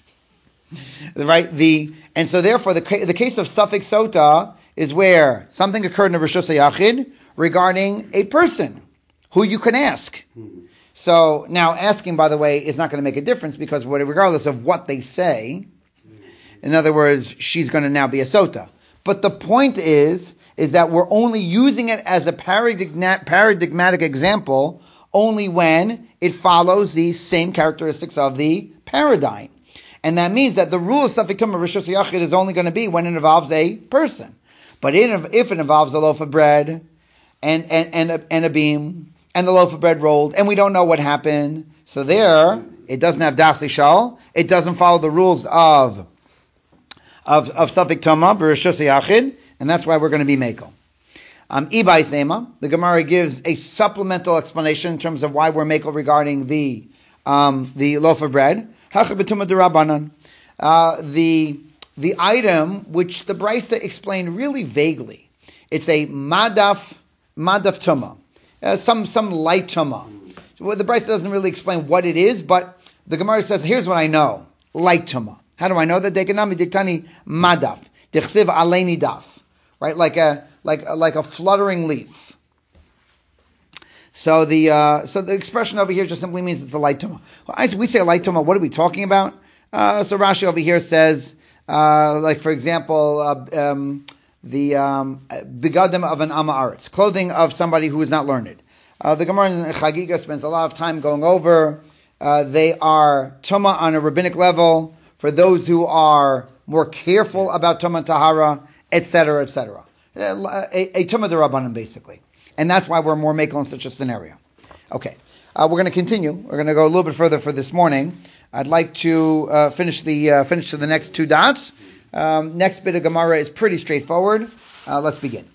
Right? The and so therefore the the case of suffix Sota is where something occurred in a Rishus HaYachid regarding a person who you can ask. So now asking, by the way, is not going to make a difference because regardless of what they say, in other words, she's going to now be a Sota. But the point is, is that we're only using it as a paradigmatic, paradigmatic example only when it follows the same characteristics of the paradigm. And that means that the rule of Safek Tumah Rishus Yachid is only going to be when it involves a person. But if it involves a loaf of bread and, and, and, a, and a beam, and the loaf of bread rolled, and we don't know what happened, so there, it doesn't have Das Lishal, it doesn't follow the rules of of, of Safek Tumah Rishus Yachid, and that's why we're going to be Mekel. Um, Ibai Thema, the Gemara gives a supplemental explanation in terms of why we're Mekel regarding the um, the loaf of bread. Hacha b'tumah d'Rabbanan. Uh, the the item which the Brisa explained really vaguely. It's a madaf madaf tumah. uh, some some light tuma. So well, the Brisa doesn't really explain what it is, but the Gemara says, here's what I know: light tuma. How do I know that? Dekanami diktani madaf dichsiv aleni daf, right? Like a like like a fluttering leaf. So the uh, so the expression over here just simply means it's a light tuma. Well, I, we say a light tuma. What are we talking about? Uh, so Rashi over here says, uh, like for example, uh, um, the um, begadim of an Amaretz, clothing of somebody who is not learned. Uh, the Gemara in Chagiga spends a lot of time going over. Uh, they are tuma on a rabbinic level for those who are more careful about tuma tahara, et cetera, et cetera. A, a tuma d'Rabbanan, basically. And that's why we're more makel in such a scenario. Okay, uh, we're going to continue. We're going to go a little bit further for this morning. I'd like to uh, finish the uh, finish to the next two dots. Um, next bit of Gemara is pretty straightforward. Uh, let's begin.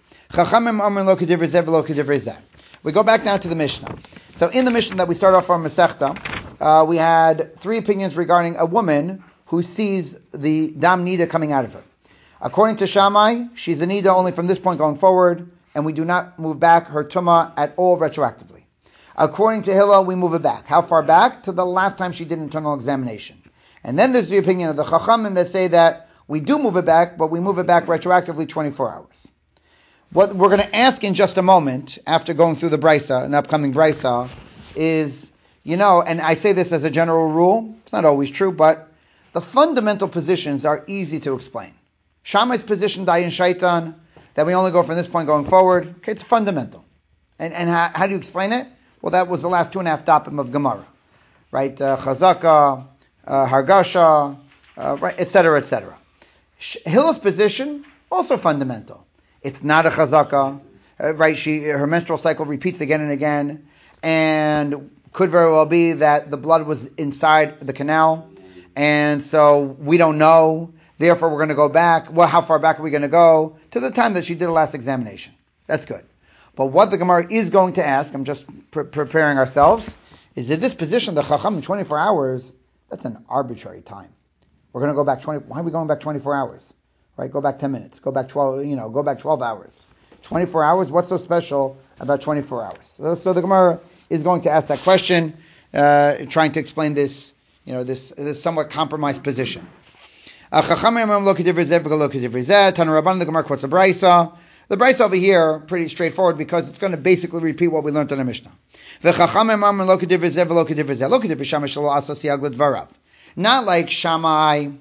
We go back now to the Mishnah. So in the Mishnah that we start off from Masechta, uh, we had three opinions regarding a woman who sees the dam nida coming out of her. According to Shammai, she's a nida only from this point going forward, and we do not move back her tumah at all retroactively. According to Hillel, we move it back. How far back? To the last time she did internal examination. And then there's the opinion of the Chachamim that say that we do move it back, but we move it back retroactively twenty-four hours. What we're going to ask in just a moment, after going through the Brisa, an upcoming Brisa, is, you know, and I say this as a general rule, it's not always true, but the fundamental positions are easy to explain. Shammai's position, Dayan Shaitan, that we only go from this point going forward, okay, it's fundamental. And and how, how do you explain it? Well, that was the last two and a half dapim of Gemara, right? Uh, Chazaka, uh, Hargasha, uh, right, et cetera, et cetera. Hillel's position, also fundamental. It's not a Chazaka, uh, right? She her menstrual cycle repeats again and again, and could very well be that the blood was inside the canal, and so we don't know. Therefore, we're going to go back. Well, how far back are we going to go? To the time that she did the last examination. That's good. But what the Gemara is going to ask, I'm just pre- preparing ourselves, is that this position, the Chacham in twenty-four hours, that's an arbitrary time. We're going to go back twenty. Why are we going back twenty-four hours? Right? Go back ten minutes. Go back twelve. You know, go back twelve hours. twenty-four hours. What's so special about twenty-four hours? So, so the Gemara is going to ask that question, uh, trying to explain this, you know, this this somewhat compromised position. Uh, Chachamim look at different look at different Tana Rabban the Gemara quotes a Brisa. The Brisa over here pretty straightforward because it's going to basically repeat what we learned in the Mishnah. V'Chachamim look at different look at different look at different Shammai shelo asa siag l'dvarav. Not like Shammai,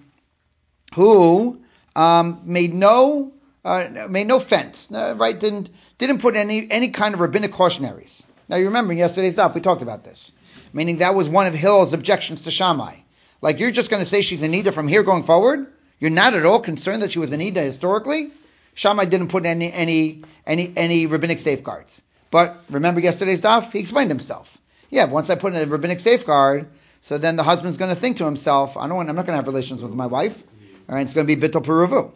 who um, made no uh, made no fence, uh, right? Didn't didn't put any any kind of rabbinic cautionaries. Now you remember in yesterday's daf we talked about this, meaning that was one of Hillel's objections to Shammai. Like, you're just going to say she's a nida from here going forward? You're not at all concerned that she was a nida historically? Shammai didn't put any any any any rabbinic safeguards. But remember yesterday's daf? He explained himself. Yeah, once I put in a rabbinic safeguard, so then the husband's going to think to himself, I don't want, I'm not going to have relations with my wife. All right, it's going to be bittul peruvu.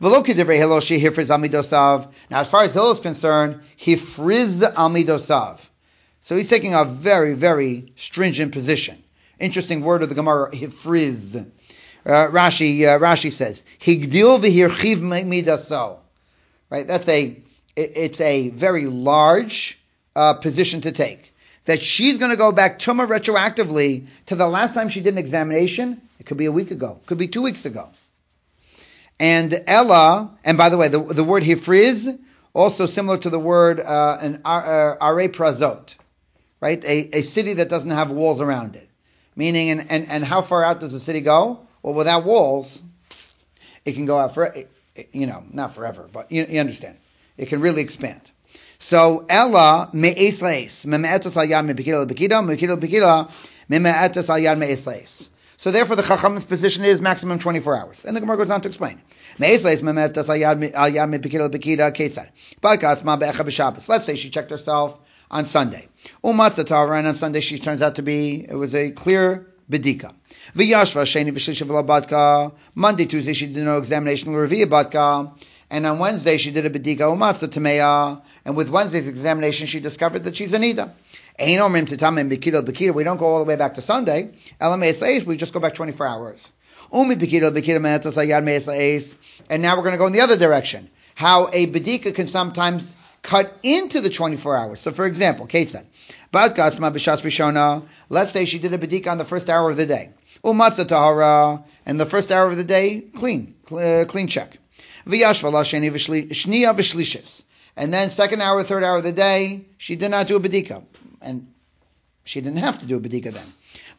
Now, as far as Hillel is concerned, he friz amidosav. So he's taking a very, very stringent position. Interesting word of the Gemara, hifriz. Uh, Rashi uh, Rashi says, higdil v'hirchiv midaso. Right, that's a it, it's a very large uh, position to take. That she's going to go back tumah retroactively to the last time she did an examination. It could be a week ago, could be two weeks ago. And Ella, and by the way, the the word hifriz also similar to the word uh, an uh, are prazot, right? A, a city that doesn't have walls around it. Meaning, and, and, and how far out does the city go? Well, without walls, it can go out for, you know, not forever, but you, you understand. It can really expand. So, Ella me'es leis, me'etos al yad me'bekila l'bekila, me'bekila l'bekila, me'etos al yad me'es leis. So therefore, the Chacham's position is maximum twenty-four hours. And the Gemara goes on to explain. Me'es leis, me'etos al yad me'bekila l'bekila, ketzad. Ba'kat ma be'echa b'Shabbos. Let's say she checked herself on Sunday. Umatzah Tara, and on Sunday she turns out to be, it was a clear bedika. V'yashva sheni v'shlishi v'labadka. Monday, Tuesday she did no examination Revi'ah badka. And on Wednesday she did a bedika umatzah tameya. And with Wednesday's examination she discovered that she's a nida. Ein omrim titamim b'kila b'kila. We don't go all the way back to Sunday. Elamei says we just go back twenty-four hours. Umi b'kila b'kila me'etas ayad me'es. And now we're going to go in the other direction. How a bedika can sometimes cut into the twenty-four hours. So for example, Kate said, let's say she did a bedika on the first hour of the day. Umatzah tahara, and the first hour of the day, clean, uh, clean check. And then second hour, third hour of the day, she did not do a bedika. And she didn't have to do a bedika then.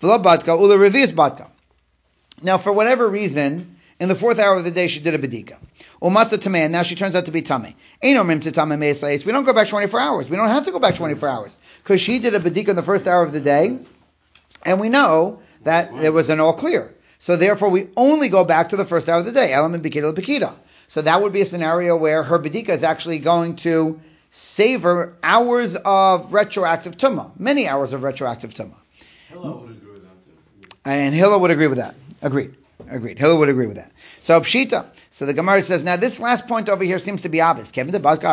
Now, for whatever reason, in the fourth hour of the day, she did a bedika. Umatzah tameh, and now she turns out to be tameh. We don't go back twenty-four hours. We don't have to go back twenty-four hours. Because she did a bedika in the first hour of the day, and we know that there was an all clear. So therefore, we only go back to the first hour of the day. Element bikita bikita. So that would be a scenario where her bedika is actually going to save her hours of retroactive tumah, many hours of retroactive tumah. Hillel would agree with that too. And Hillel would agree with that. Agreed. Agreed. Hillel would agree with that. So Pshita. So the Gemara says, now this last point over here seems to be obvious. So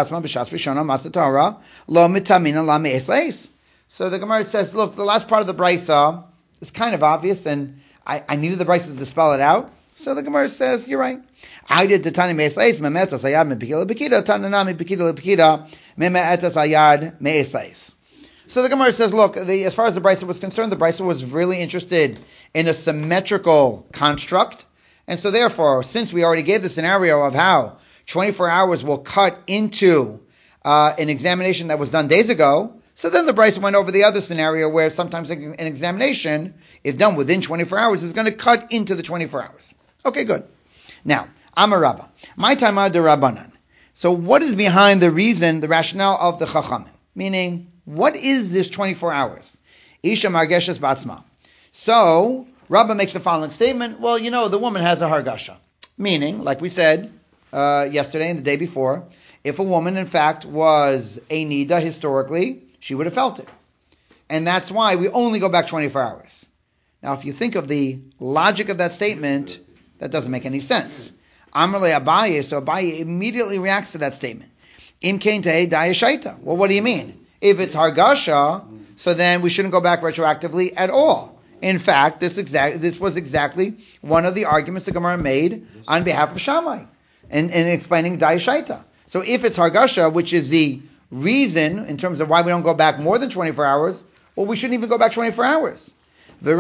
the Gemara says, look, the last part of the Brisa is kind of obvious, and I, I needed the Brisa to spell it out. So the Gemara says, you're right. I did the Tani Me'esleis, Me'etzas Ayad Me'pikila B'kida, Tananami B'kida B'kida, Me'etzas Ayad Me'esleis. So the Gemara says, look, the, as far as the Brisa was concerned, the Brisa was really interested in a symmetrical construct. And so therefore, since we already gave the scenario of how twenty-four hours will cut into uh, an examination that was done days ago, so then the Brisa went over the other scenario where sometimes an examination, if done within twenty-four hours, is going to cut into the twenty-four hours. Okay, good. Now, Amar Rabba. My time de Rabbanan. So what is behind the reason, the rationale of the Chachamim? Meaning, what is this twenty-four hours? Isha Margeshes Batzma. So, Rabba makes the following statement. Well, you know, the woman has a hargasha. Meaning, like we said uh, yesterday and the day before, if a woman, in fact, was a nida historically, she would have felt it. And that's why we only go back twenty-four hours. Now, if you think of the logic of that statement, that doesn't make any sense. Amrle Abaye, so Abaye immediately reacts to that statement. Im kain tehei daya shaita. Well, what do you mean? If it's hargasha, so then we shouldn't go back retroactively at all. In fact, this exact this was exactly one of the arguments the Gemara made on behalf of Shammai, in, in explaining daya shaita. So if it's hargasha, which is the reason in terms of why we don't go back more than twenty-four hours, well, we shouldn't even go back twenty-four hours. And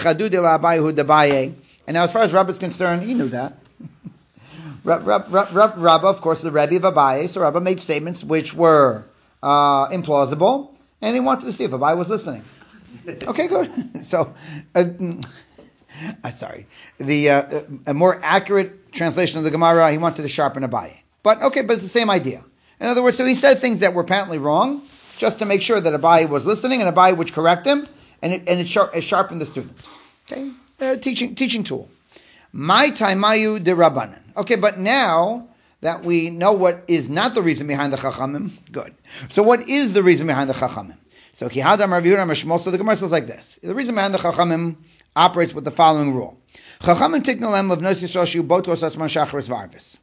now, as far as Rabba is concerned, he knew that. Rabba, of course, is the Rebbe of Abaye, so Rabba made statements which were uh, implausible, and he wanted to see if Abaye was listening. Okay, good. So, uh, uh, sorry, the uh, a more accurate translation of the Gemara, he wanted to sharpen Abaye. But okay, but it's the same idea. In other words, so he said things that were apparently wrong, just to make sure that Abaye was listening, and Abaye would correct him, and it, and it, sharp, it sharpened the student. Okay, uh, teaching teaching tool. My taimayu de Rabbanan. Okay, but now that we know what is not the reason behind the Chachamim, good. So what is the reason behind the Chachamim? So Kihadam Rav Yehuda Mashmos, so the Gemara says like this. The reason behind the Chachamim operates with the following rule. Chachamim tiknolem of Nos Yisrael Shu Botos Atzman Shachris Varvis.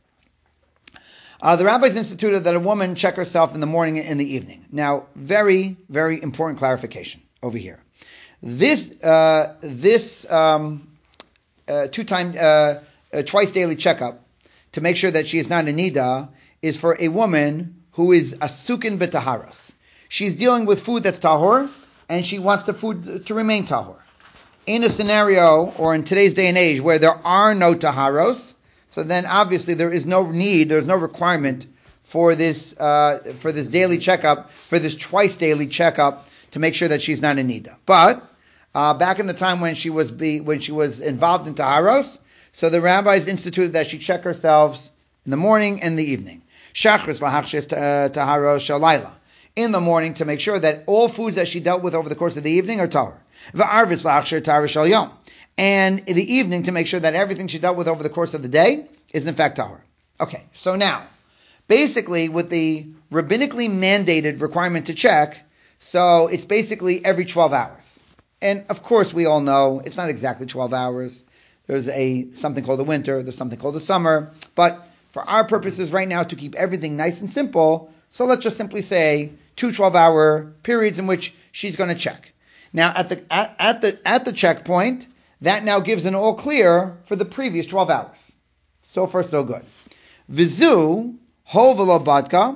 Uh, the rabbis instituted that a woman check herself in the morning and in the evening. Now, very, very important clarification over here. This, uh, this um, uh, two-time, uh, uh, twice daily checkup to make sure that she is not a nida is for a woman who is a sukin b'taharas. She's dealing with food that's tahor, and she wants the food to remain tahor. In a scenario, or in today's day and age, where there are no taharos, so then obviously there is no need, there's no requirement for this uh, for this daily checkup, for this twice daily checkup to make sure that she's not a nida. But uh, back in the time when she was be, when she was involved in taharos, so the rabbis instituted that she check herself in the morning and the evening. Shachris lahachshes taharos shalayla. In the morning to make sure that all foods that she dealt with over the course of the evening are tahor. V'arvis lahachsher tahar shal yom. And in the evening to make sure that everything she dealt with over the course of the day is in fact tahor. Okay, so now, basically with the rabbinically mandated requirement to check, so it's basically every twelve hours. And of course we all know it's not exactly twelve hours. There's a something called the winter, there's something called the summer. But for our purposes right now to keep everything nice and simple, so let's just simply say two twelve-hour periods in which she's going to check. Now at the at, at the at the checkpoint, that now gives an all clear for the previous twelve hours. So far, so good. Vizu, hol v'lo badka.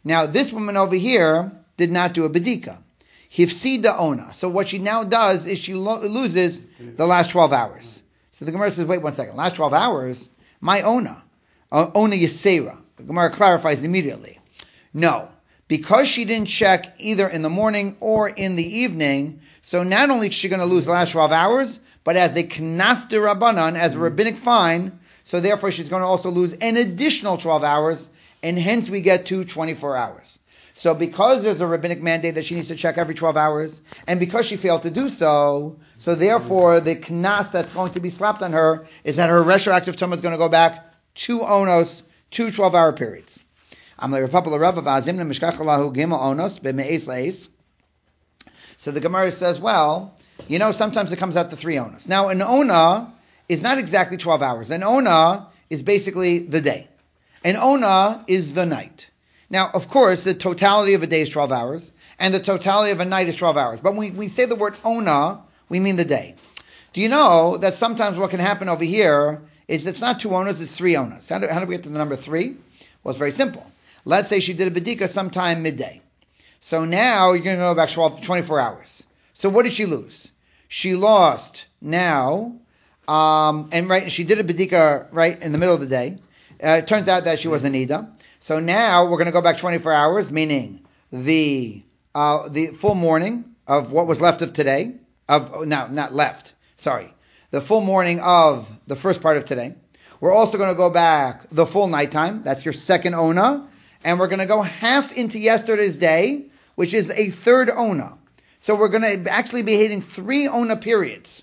Now, this woman over here did not do a bedika. Hifsida ona. So what she now does is she lo- loses the last twelve hours. So the Gemara says, wait one second. Last twelve hours? My ona. Uh, ona yisera. The Gemara clarifies immediately. No. Because she didn't check either in the morning or in the evening, so not only is she going to lose the last twelve hours, but as a knas de rabbanan, as a rabbinic fine, so therefore she's going to also lose an additional twelve hours, and hence we get to twenty-four hours. So because there's a rabbinic mandate that she needs to check every twelve hours, and because she failed to do so, so therefore the knas that's going to be slapped on her is that her retroactive tumah is going to go back two onos, two twelve-hour periods. So the Gemara says, well, you know, sometimes it comes out to three onas. Now, an ona is not exactly twelve hours. An ona is basically the day. An ona is the night. Now, of course, the totality of a day is twelve hours, and the totality of a night is twelve hours. But when we say the word ona, we mean the day. Do you know that sometimes what can happen over here is it's not two onas, it's three onas. How do, how do we get to the number three? Well, it's very simple. Let's say she did a bedika sometime midday. So now you're going to go back twelve, twenty-four hours. So what did she lose? She lost now, um, and right, she did a bedika right in the middle of the day. Uh, it turns out that she was an Ida. So now we're going to go back twenty-four hours, meaning the uh, the full morning of what was left of today. Of no, not left. Sorry, the full morning of the first part of today. We're also going to go back the full nighttime. That's your second ona. And we're going to go half into yesterday's day, which is a third ona. So we're going to actually be hitting three ona periods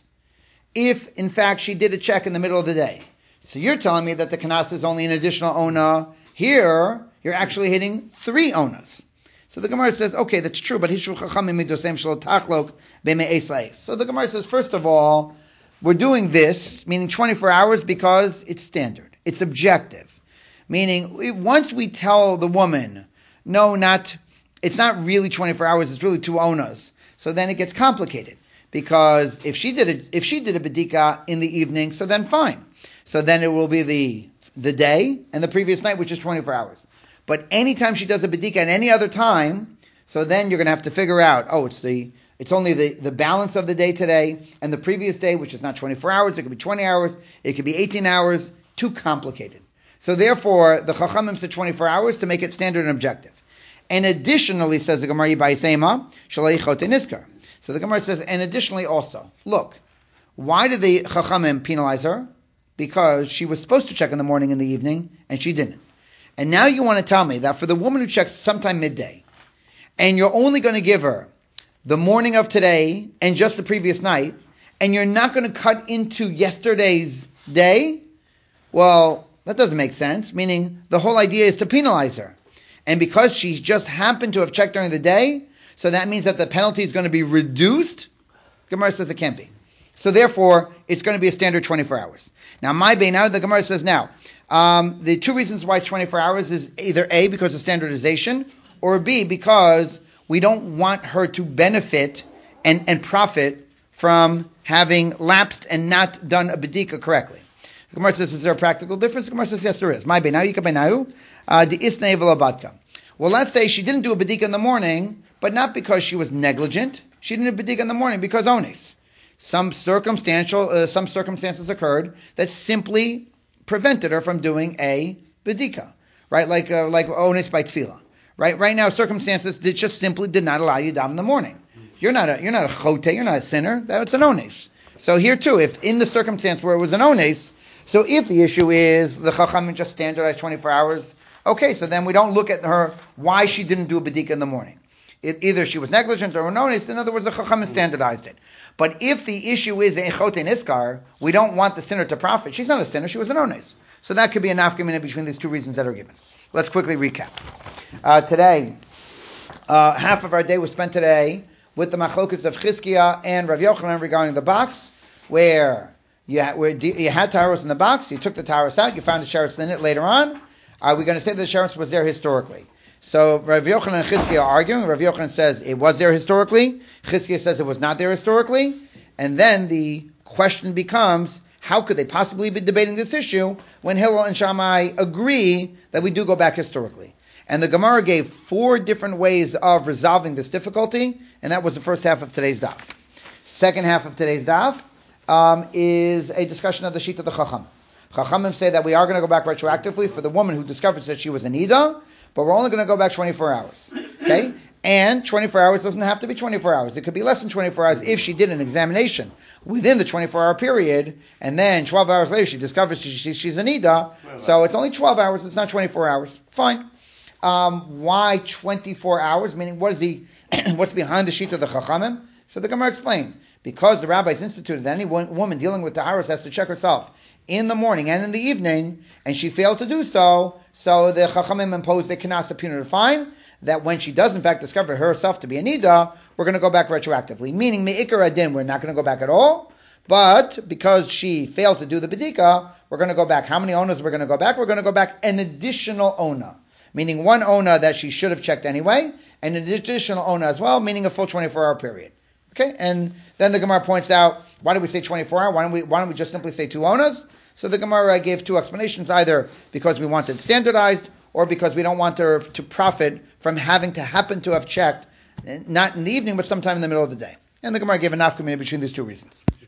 if, in fact, she did a check in the middle of the day. So you're telling me that the kanas is only an additional ona. Here, you're actually hitting three onas. So the Gemara says, okay, that's true, but Hishru Chachamim midosem shelo tachlok b'me'es la'es. So the Gemara says, first of all, we're doing this, meaning twenty-four hours, because it's standard. It's objective. Meaning, once we tell the woman, no, not, it's not really twenty-four hours, it's really two onas. So then it gets complicated. Because if she did a, if she did a bedika in the evening, so then fine. So then it will be the, the day and the previous night, which is twenty-four hours. But anytime she does a bedika at any other time, so then you're going to have to figure out, oh, it's the, it's only the, the balance of the day today and the previous day, which is not twenty-four hours, it could be twenty hours, it could be eighteen hours, too complicated. So therefore, the Chachamim said twenty-four hours to make it standard and objective. And additionally, says the Gemara, Yibaisema, Shalei Chote Niskar. So the Gemara says, and additionally also, look, why did the Chachamim penalize her? Because she was supposed to check in the morning and the evening, and she didn't. And now you want to tell me that for the woman who checks sometime midday, and you're only going to give her the morning of today and just the previous night, and you're not going to cut into yesterday's day, well, that doesn't make sense, meaning the whole idea is to penalize her. And because she just happened to have checked during the day, so that means that the penalty is going to be reduced? Gemara says it can't be. So therefore, it's going to be a standard twenty-four hours. Now, my bay, now the Gemara says now, um, the two reasons why twenty-four hours is either A, because of standardization, or B, because we don't want her to benefit and, and profit from having lapsed and not done a bedika correctly. The Gemara says, is there a practical difference? The Gemara says, yes, there is. My benayu, yika benayu, the isnei v'labatka. Well, let's say she didn't do a bedika in the morning, but not because she was negligent. She didn't do a bedika in the morning because ones. Some circumstantial, uh, some circumstances occurred that simply prevented her from doing a bedika, right? Like, uh, like ones by tefillah, right? Right now, circumstances that just simply did not allow you to daven in the morning. You're not a, you're not a chote, you're not a sinner. That's an ones. So here too, if in the circumstance where it was an ones, so if the issue is the Chachamim just standardized twenty-four hours, okay, so then we don't look at her why she didn't do a bedika in the morning. It, either she was negligent or noticed. In other words, the Chachamim standardized it. But if the issue is a chote niskar, we don't want the sinner to profit. She's not a sinner; she was an ones. So that could be a nafkamina between these two reasons that are given. Let's quickly recap. Uh, today, uh, half of our day was spent today with the machlokas of Chizkiah and Rav Yochanan regarding the box, where you had, where you had taharos in the box, you took the taharos out, you found the sheretz in it later on. Are we going to say that the sheretz was there historically? So Rav Yochanan and Chizkiah are arguing. Rav Yochanan says it was there historically. Chizkiah says it was not there historically. And then the question becomes, how could they possibly be debating this issue when Hillel and Shammai agree that we do go back historically? And the Gemara gave four different ways of resolving this difficulty, and that was the first half of today's daf. Second half of today's daf um, is a discussion of the sheet of the Chacham. Chachamim say that we are going to go back retroactively for the woman who discovers that she was an Ida, but we're only going to go back twenty-four hours. Okay? And twenty-four hours doesn't have to be twenty-four hours. It could be less than twenty-four hours if she did an examination within the twenty-four hour period, and then twelve hours later she discovers she, she, she's an Ida, so it's only twelve hours, it's not twenty-four hours. Fine. Um, why twenty-four hours? Meaning, what is the what's behind the sheet of the Chachamim? So the Gemara explained, because the rabbis instituted that any woman dealing with Taharos has to check herself in the morning and in the evening, and she failed to do so, so the Chachamim imposed a Knas, a punitive fine, that when she does in fact discover herself to be a Nida, we're going to go back retroactively. Meaning, Me'ikar Adin, we're not going to go back at all, but because she failed to do the Bedika, we're going to go back. How many owners we're going to go back? We're going to go back an additional owner. Meaning one owner that she should have checked anyway, and an additional owner as well, meaning a full twenty-four hour period. Okay, and then the Gemara points out, why do we say twenty-four hour? Why don't we, why don't we just simply say two owners? So the Gemara gave two explanations, either because we want it standardized, or because we don't want her to profit from having to happen to have checked, not in the evening, but sometime in the middle of the day. And the Gemara gave a nafka mina between these two reasons.